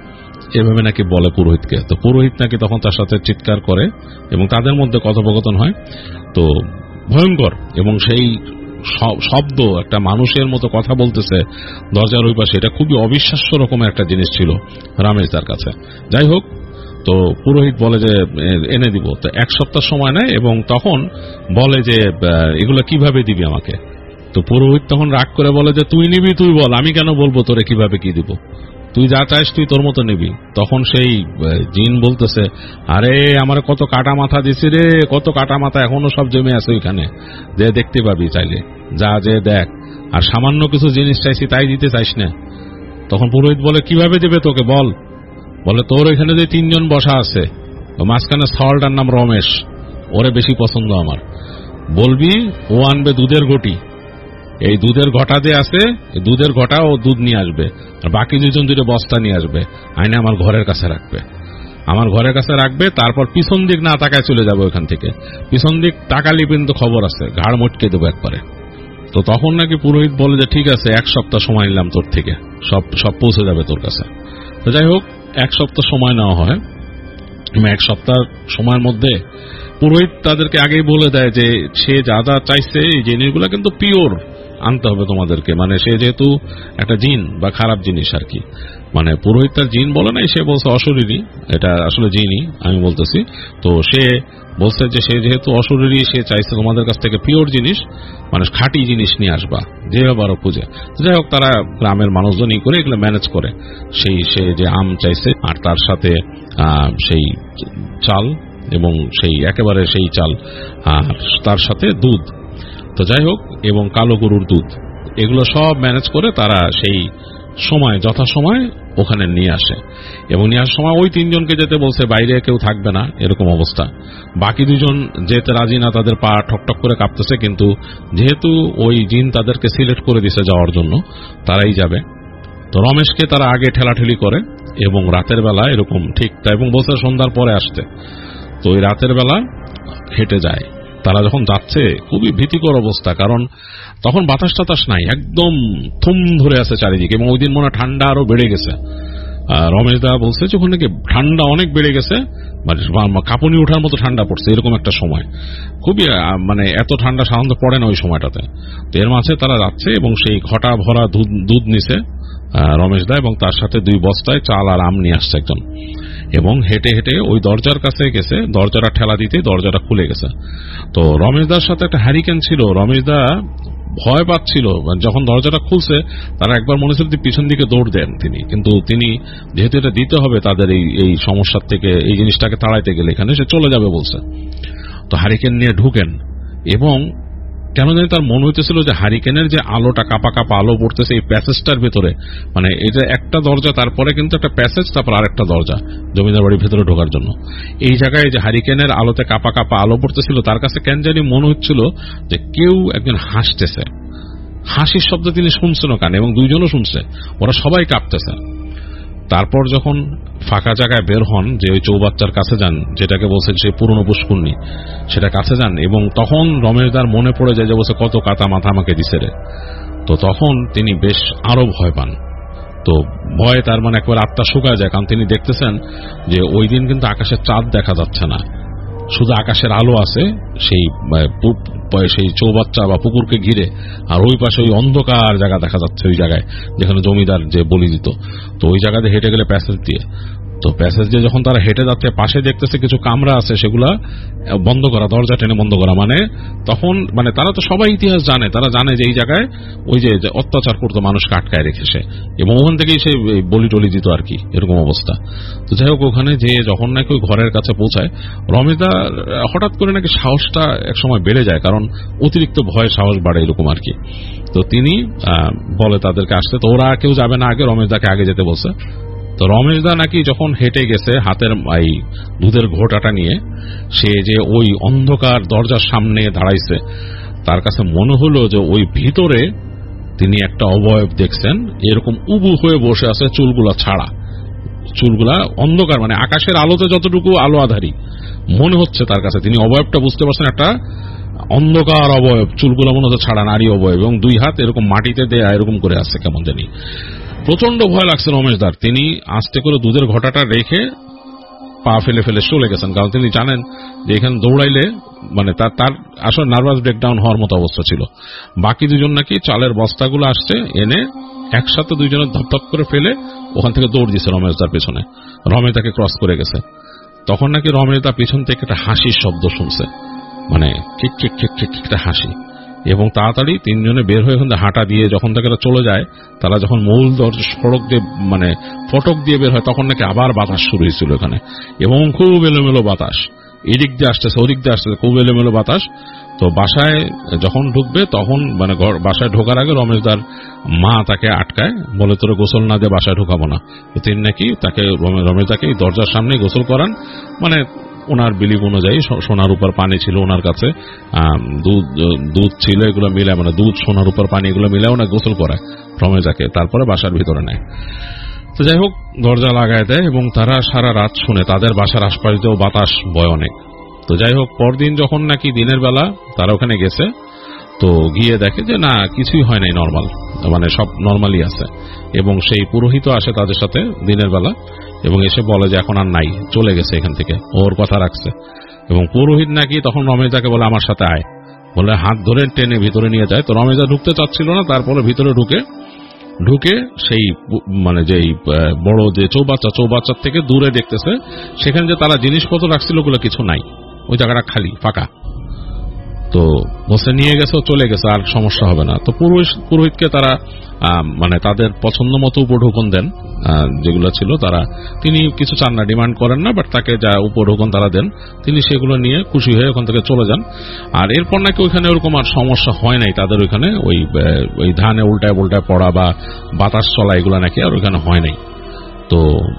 এভাবে নাকি বলে পুরোহিতকে। তো পুরোহিত নাকি তখন তার সাথে চিৎকার করে এবং তাদের মধ্যে কথোপকথন হয়। তো ভয়ঙ্কর, এবং সেই শব্দ একটা মানুষের মতো কথা বলতেছে দরজার ওই পাশে, এটা খুবই অবিশ্বাস্য রকমের একটা জিনিস ছিল রমেশ দার কাছে। যাই হোক, তো পুরোহিত বলে যে এনে দিব। তো এক সপ্তাহ সময় নেয় এবং তখন বলে যে এগুলো কিভাবে দিবি আমাকে। তো পুরোহিত তখন রাগ করে বলে যে তুই নিবি, তুই বল, আমি কেন বলবো তোরে কিভাবে কি দিব, তুই যা চাইস তুই তোর মতো নিবি। তখন সেই জিন বলতেছে, আরে আমার কত কাটা মাথা দিছি রে, কত কাটা মাথা এখনো সব জমে আছে ওইখানে, যে দেখতে পাবি চাইলে, যা যে দেখ, আর সামান্য কিছু জিনিস চাইছি তাই দিতে চাইস না। তখন পুরোহিত বলে কিভাবে দেবে তোকে বল। বলে তোর ওইখানে যে তিনজন বসা আছে, মাঝখানে স্থলটার নাম রমেশ, ওরে বেশি পছন্দ আমার, বলবি ও আনবে দুধের ঘটি, এই দুধের ঘটা যে আছে দুধের ঘটা ও দুধ নিয়ে আসবে, আর বাকি দুজন দুটো বস্তা নিয়ে আসবে, আইনে আমার ঘরের কাছে রাখবে, আমার ঘরের কাছে রাখবে। তারপর পিছন দিক না তাকায় চলে যাবে ওইখান থেকে, পিছন দিক তাকালি কিন্তু খবর আছে, ঘাড় মটকে দেবো একবারে। তো তখন নাকি পুরোহিত বলে যে ঠিক আছে, এক সপ্তাহ সময় নিলাম তোর থেকে, সব সব পৌঁছে যাবে তোর কাছে। তো যাই হোক, এক সপ্তাহ সময় নেওয়া হয়। এক সপ্তাহ সময়ের মধ্যে পুরোহিত তাদেরকে আগেই বলে দেয় যে সে যা যা চাইছে এই জিনিসগুলো কিন্তু পিওর আনতে হবে তোমাদেরকে, মানে সে যেহেতু একটা জিন বা খারাপ জিনিস আর কি, মানে পুরোহিত তার জিন বলে নাই, সে বলছে অশরীরী, এটা আসলে জিনই আমি বলতেছি। তো সে বলছে যে সে যেহেতু অশরীরী, সে চাইছে তোমাদের কাছ থেকে পিওর জিনিস, মানে খাঁটি জিনিস নিয়ে আসবা, যেভাবে আরো খুঁজে। যাই হোক, তারা গ্রামের মানুষজনই করে এগুলো ম্যানেজ করে। সেই সে যে আম চাইছে, আর তার সাথে সেই চাল, এবং সেই একেবারে সেই চাল, আর তার সাথে দুধ, তো যাই হোক, এবং কালো গরুর দুধ, এগুলো সব ম্যানেজ করে তারা সেই সময় যথাসময় ওখানে নিয়ে আসে। এবং নিয়ে আসার সময় ওই তিনজনকে যেতে বলছে, বাইরে কেউ থাকবে না, এরকম অবস্থা। বাকি দুজন যেতে রাজি না, তাদের পা ঠকঠক করে কাঁপতেছে, কিন্তু যেহেতু ওই জিন তাদেরকে সিলেক্ট করে দিছে যাওয়ার জন্য, তারাই যাবে। তো রমেশকে তারা আগে ঠেলাঠেলি করে এবং রাতের বেলা এরকম ঠিক, এবং বলছে সন্ধ্যার পরে আসতে। তো ওই রাতের বেলা হেঁটে যায়। তারা যখন যাচ্ছে খুবই ভীতিকর অবস্থা, কারণ তখন বাতাস টাতাস নাই, একদম থুম ধরে আছে চারিদিকে, এবং ওই দিন মনে ঠান্ডা আরো বেড়ে গেছে। রমেশ দা বলছে যে ওখানে ঠান্ডা অনেক বেড়ে গেছে, মানে কাঁপুনি ওঠার মতো ঠান্ডা পড়ছে, এরকম একটা সময়, খুবই মানে এত ঠান্ডা সাধারণত পড়ে না ওই সময়টাতে। তো এর মাঝে তারা যাচ্ছে এবং সেই ঘটা ভরা দুধ দুধ নিছে রমেশ দা, এবং তার সাথে দুই বস্তায় চাল আর আম নিয়ে আসছে একজন, এবং হেঁটে হেঁটে ওই দরজার কাছে গেছে, দরজাটা ঠেলা দিতে দরজাটা খুলে গেছে। তো রমেশদার সাথে একটা হ্যারিকেন ছিল, রমেশদা ভয় পাচ্ছিল, যখন দরজাটা খুলছে তারা একবার মনে হচ্ছিল পিছন দিকে দৌড় দেন তিনি, কিন্তু তিনি যেহেতু এটা দিতে হবে তাদের এই এই সমস্যার থেকে, এই জিনিসটাকে তাড়াইতে গেলে এখানে সে চলে যাবে বলছে। তো হ্যারিকেন নিয়ে ঢুকেন, এবং কেন জানি তার মনে হইতেছিল যে হারিকেনের যে আলোটা কাপা কাপা আলো পড়তেছে এই প্যাসেজটার ভেতরে, মানে এই যে একটা দরজা, তারপরে কিন্তু একটা প্যাসেজ, তারপর আরেকটা দরজা জমিদার বাড়ির ভেতরে ঢোকার জন্য, এই জায়গায় যে হারিকেনের আলোতে কাপা কাপা আলো পড়তেছিল, তার কাছে কেন জানি মনে হচ্ছিল যে কেউ একজন হাসতেছে। হাসির শব্দ তিনি শুনছেন কানে, এবং দুইজনও শুনছে, ওরা সবাই কাঁপতেছে। তারপর যখন ফাঁকা জায়গায় বের হন, যে ওই চৌবাচ্চার কাছে যান, যেটাকে বলছেন সেই পুরনো পুষ্কুন্নি, সেটা কাছে যান, এবং তখন রমেশদার মনে পড়ে যায় যে বলছে কত কাতা মাথা আমাকে দিছে রে। তো তখন তিনি বেশ আরো ভয় পান। তো ভয়ে তার মানে একবার আত্মা শুকায় যায়, কারণ তিনি দেখতেছেন যে ওই দিন কিন্তু আকাশের চাঁদ দেখা যাচ্ছে না, শুধু আকাশের আলো আছে সেই সেই চৌবাচ্চা বা পুকুরকে ঘিরে, আর ওই পাশে ওই অন্ধকার জায়গা দেখা যাচ্ছে, ওই জায়গায় যেখানে জমিদার যে বলি দিত। তো ওই জায়গাতে হেঁটে গেলে প্যাসেজ দিয়ে, তো প্যাসেজ দিয়ে যখন তারা হেঁটে যাচ্ছে, পাশে দেখতেছে কিছু কামরা আছে, সেগুলা বন্ধ করা, দরজা টেনে বন্ধ করা। মানে তখন মানে তারা তো সবাই ইতিহাস জানে, তারা জানে যে এই জায়গায় ওই যে অত্যাচার করতো মানুষকে আটকায় রেখেছে, এবং ওখান থেকেই সে বলি টলি দিত আর কি, এরকম অবস্থা। তো যাই হোক, ওখানে যে যখন নাকি ওই ঘরের কাছে পৌঁছায়, রমেশদা হঠাৎ করে নাকি সাহসটা একসময় বেড়ে যায়, কারণ অতিরিক্ত ভয় সাহস বাড়ে এরকম আর কি। তো তিনি বলে তাদেরকে আসতে, তো ওরা কেউ যাবে না আগে, রমেশদাকে আগে যেতে বলছে। তো রমেশদা নাকি যখন হেঁটে গেছে হাতের এই দুধের ঘোটাটা নিয়ে, সে যে ওই অন্ধকার দরজার সামনে দাঁড়াইছে, তার কাছে মনে হলো যে ওই ভিতরে তিনি একটা অবয়ব দেখছেন, এরকম উবু হয়ে বসে আছে, চুলগুলা ছাড়া, চুলগুলা অন্ধকার, মানে আকাশের আলোতে যতটুকু আলো আধারি মনে হচ্ছে তার কাছে, তিনি অবয়বটা বুঝতে পারছেন, একটা অন্ধকার অবয়ব, চুলগুলা মনে হচ্ছে ছাড়া, নারী অবয়ব, এবং দুই হাত এরকম মাটিতে দেয়া এরকম করে আছে কেমন জানি। প্রচন্ড ভয় লাগছে রমেশদার। তিনি আস্তে করে দুধের ঘটাটা রেখে পা ফেলে ফেলে চলে গেছেন, কারণ তিনি জানেন যে এখানে দৌড়াইলে মানে তার তার আসলে নার্ভাস ব্রেকডাউন হওয়ার মতো অবস্থা ছিল। বাকি দুজন নাকি চালের বস্তাগুলো আসছে এনে একসাথে দুইজনের ধপধপ করে ফেলে ওখান থেকে দৌড় দিচ্ছে রমেশদার পেছনে। রমেশ তাকে ক্রস করে গেছে। তখন নাকি রমেশ তার পিছন থেকে একটা হাসির শব্দ শুনছে, মানে ঠিক ঠিক ঠিক ঠিক একটা হাসি, এবং তাড়াতাড়ি তিনজনে বের হয়ে ওখানে হাঁটা দিয়ে যখন তাকে চলে যায়, তারা যখন মূল দরজা সড়ক দিয়ে মানে ফটক দিয়ে বের হয় তখন নাকি আবার বাতাস শুরু হয়েছিল এখানে, এবং খুব এলোমেলো বাতাস, এদিক দিয়ে আসতেছে ওদিক দিয়ে আসতেছে, খুব এলোমেলো বাতাস। তো বাসায় যখন ঢুকবে তখন মানে বাসায় ঢোকার আগে রমেশদার মা তাকে আটকায়, বলে তোরা গোসল না দিয়ে বাসায় ঢুকাবো না। তো তিনি নাকি তাকে রমেশদাকে দরজার সামনে গোসল করান, মানে ওনার বিলিভ অনুযায়ী সোনার উপর পানি ছিল ওনার কাছে, দুধ দুধ ছিল, এগুলো মিলে মানে দুধ সোনার উপর পানি এগুলো মিলে ওনার গোসল করায় রমেশদাকে, তারপরে বাসার ভিতরে নেয়। তো যাই হোক দরজা লাগায় দেয় এবং তারা সারা রাত শুনে, তাদের বাসার আশপাশ দিয়েও বাতাস বয় অনেক। তো যাই হোক পরদিন যখন নাকি দিনের বেলা তারা ওখানে গেছে, তো গিয়ে দেখে যে না কিছুই হয় নাই, নর্মাল, মানে সব নর্মালি আছে। এবং সেই পুরোহিত আসে তাদের সাথে দিনের বেলা এবং এসে বলে যে এখন আর নাই, চলে গেছে এখান থেকে, ওর কথা রাখছে। এবং পুরোহিত নাকি তখন রমেশদাকে বলে আমার সাথে আয়, বলে হাত ধরে টেনে ভিতরে নিয়ে যায়। তো রমেশদা ঢুকতে চাচ্ছিল না, তারপরে ভিতরে ঢুকে ঢুকে সেই মানে যেই বড় যে চৌবাচ্চা, চৌবাচ্চার থেকে দূরে দেখতেছে সেখানে যে তারা জিনিসপত্র রাখছিল ওগুলো কিছু নাই, ওই জায়গাটা খালি ফাঁকা। তো বসে নিয়ে গেছে, চলে গেছে, আর সমস্যা হবে না। তো পুরোহিতকে তারা মানে তাদের পছন্দ মতো উপঢৌকন দেন যেগুলো ছিল, তারা তিনি কিছু চান না, ডিমান্ড করেন না, বাট তাকে যা উপঢৌকন তারা দেন তিনি সেগুলো নিয়ে খুশি হয়ে ওখান থেকে চলে যান। আর এরপর নাকি ওইখানে ওরকম আর সমস্যা হয় নাই তাদের, ওইখানে ওই ওই ধানে উল্টায় উল্টায় পড়া বা বাতাস চলা এগুলো নাকি আর ওইখানে হয় নাই। তো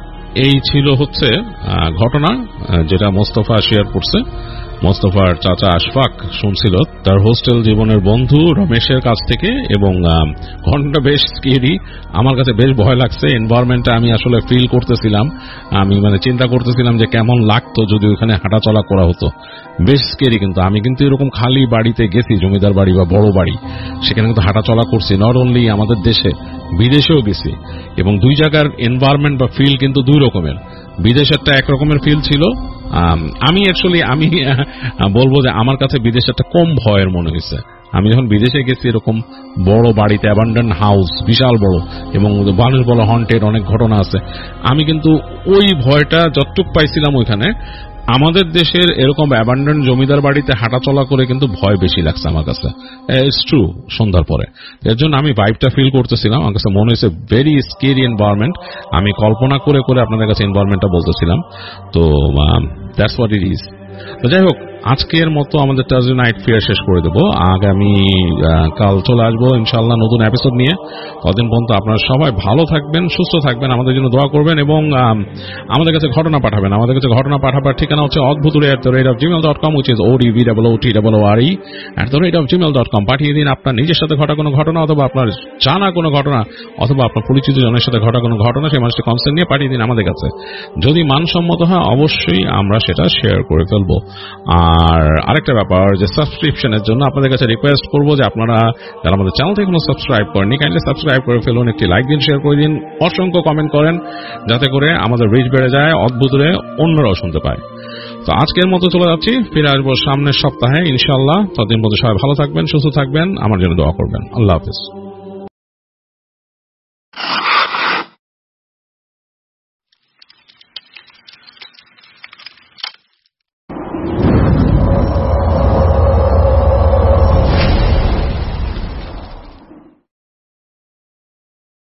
এই ছিল হচ্ছে ঘটনা যেটা মোস্তফা শেয়ার করছে। মোস্তফার চাচা আশফাক শুনছিল তার হোস্টেল জীবনের বন্ধু রমেশের কাছ থেকে, এবং ঘটনাটা বেশ স্কেরি, আমার কাছে বেশ ভয় লাগছে। এনভায়রনমেন্টটা আমি আসলে ফিল করতেছিলাম, আমি মানে চিন্তা করতেছিলাম যে কেমন লাগতো যদি ওখানে হাঁটাচলা করা হতো, বেশ স্কেরি। কিন্তু আমি কিন্তু এরকম খালি বাড়িতে গেছি, জমিদার বাড়ি বা বড় বাড়ি, সেখানে কিন্তু হাঁটাচলা করছি, নট অনলি আমাদের দেশে, বিদেশেও গেছি, এবং দুই জায়গার এনভায়রনমেন্ট বা ফিল কিন্তু দুই রকমের। বিদেশেরটা একরকমের ফিল ছিল, আমি অ্যাকচুয়ালি আমি বলবো যে আমার কাছে বিদেশেরটা কম ভয়ের মনে হয়েছে। আমি যখন বিদেশে গেছি এরকম বড় বাড়িতে, অ্যাবান্ডন হাউস বিশাল বড়, এবং মানুষ বলে হন্টেড, অনেক ঘটনা আছে, আমি কিন্তু ওই ভয়টা যতটুক পাইছিলাম ওইখানে, আমাদের দেশের এরকম অ্যাবান্ডন জমিদার বাড়িতে হাঁটাচলা করে কিন্তু ভয় বেশি লাগছে আমার কাছে, ইটস ট্রু, সন্ধ্যার পরে। এর জন্য আমি ভাইবটা ফিল করতেছিলাম, আমার কাছে মনে হয়েছে ভেরি স্কেরি এনভায়রনমেন্ট। আমি কল্পনা করে করে আপনাদের কাছে এনভায়রনমেন্টটা বলতেছিলাম। তো দ্যাটস হোয়াট ইট ইজ। তো যাই হোক আজকের মতো আমাদের টার্সডে নাইট ফেয়ার শেষ করে দেবো, আগামী কাল চলে আসবো ইনশাআল্লাহ নতুন এপিসোড নিয়ে। ততদিন পর্যন্ত আপনারা সবাই ভালো থাকবেন, সুস্থ থাকবেন, আমাদের জন্য দোয়া করবেন, এবং আমাদের কাছে ঘটনা পাঠাবেন। আমাদের কাছে ঘটনা পাঠাবার ঠিকানা হচ্ছে অদ্ভুতুড়ে at the rate of Gmail dot com, which is O D V double O T double O R E at the rate of Gmail dot com. পাঠিয়ে দিন আপনার নিজের সাথে ঘটা কোনো ঘটনা, অথবা আপনার জানা কোনো ঘটনা, অথবা আপনার পরিচিত জনের সাথে ঘটা কোনো ঘটনা, সেই মানুষটি কনসার্ন নিয়ে পাঠিয়ে দিন আমাদের কাছে। যদি মানসম্মত হয় অবশ্যই আমরা সেটা শেয়ার করে ফেলবো। আর আরেকটা ব্যাপার, যে সাবস্ক্রিপশনের জন্য আপনাদের কাছে রিকোয়েস্ট করবো যে আপনারা যারা আমাদের চ্যানেল থেকে কোনো সাবস্ক্রাইব করেননি, কাইন্ডলি সাবস্ক্রাইব করে ফেলুন, একটি লাইক দিন, শেয়ার করে দিন, অসংখ্য কমেন্ট করেন, যাতে করে আমাদের রিচ বেড়ে যায়, অদ্ভুতরে অন্যরাও শুনতে পায়। তো আজকের মতো চলে যাচ্ছি, ফিরে আসবো সামনের সপ্তাহে ইনশাআল্লাহ। ততদিন পর্যন্ত সবাই ভালো থাকবেন, সুস্থ থাকবেন, আমার জন্য দোয়া করবেন। আল্লাহ হাফেজ।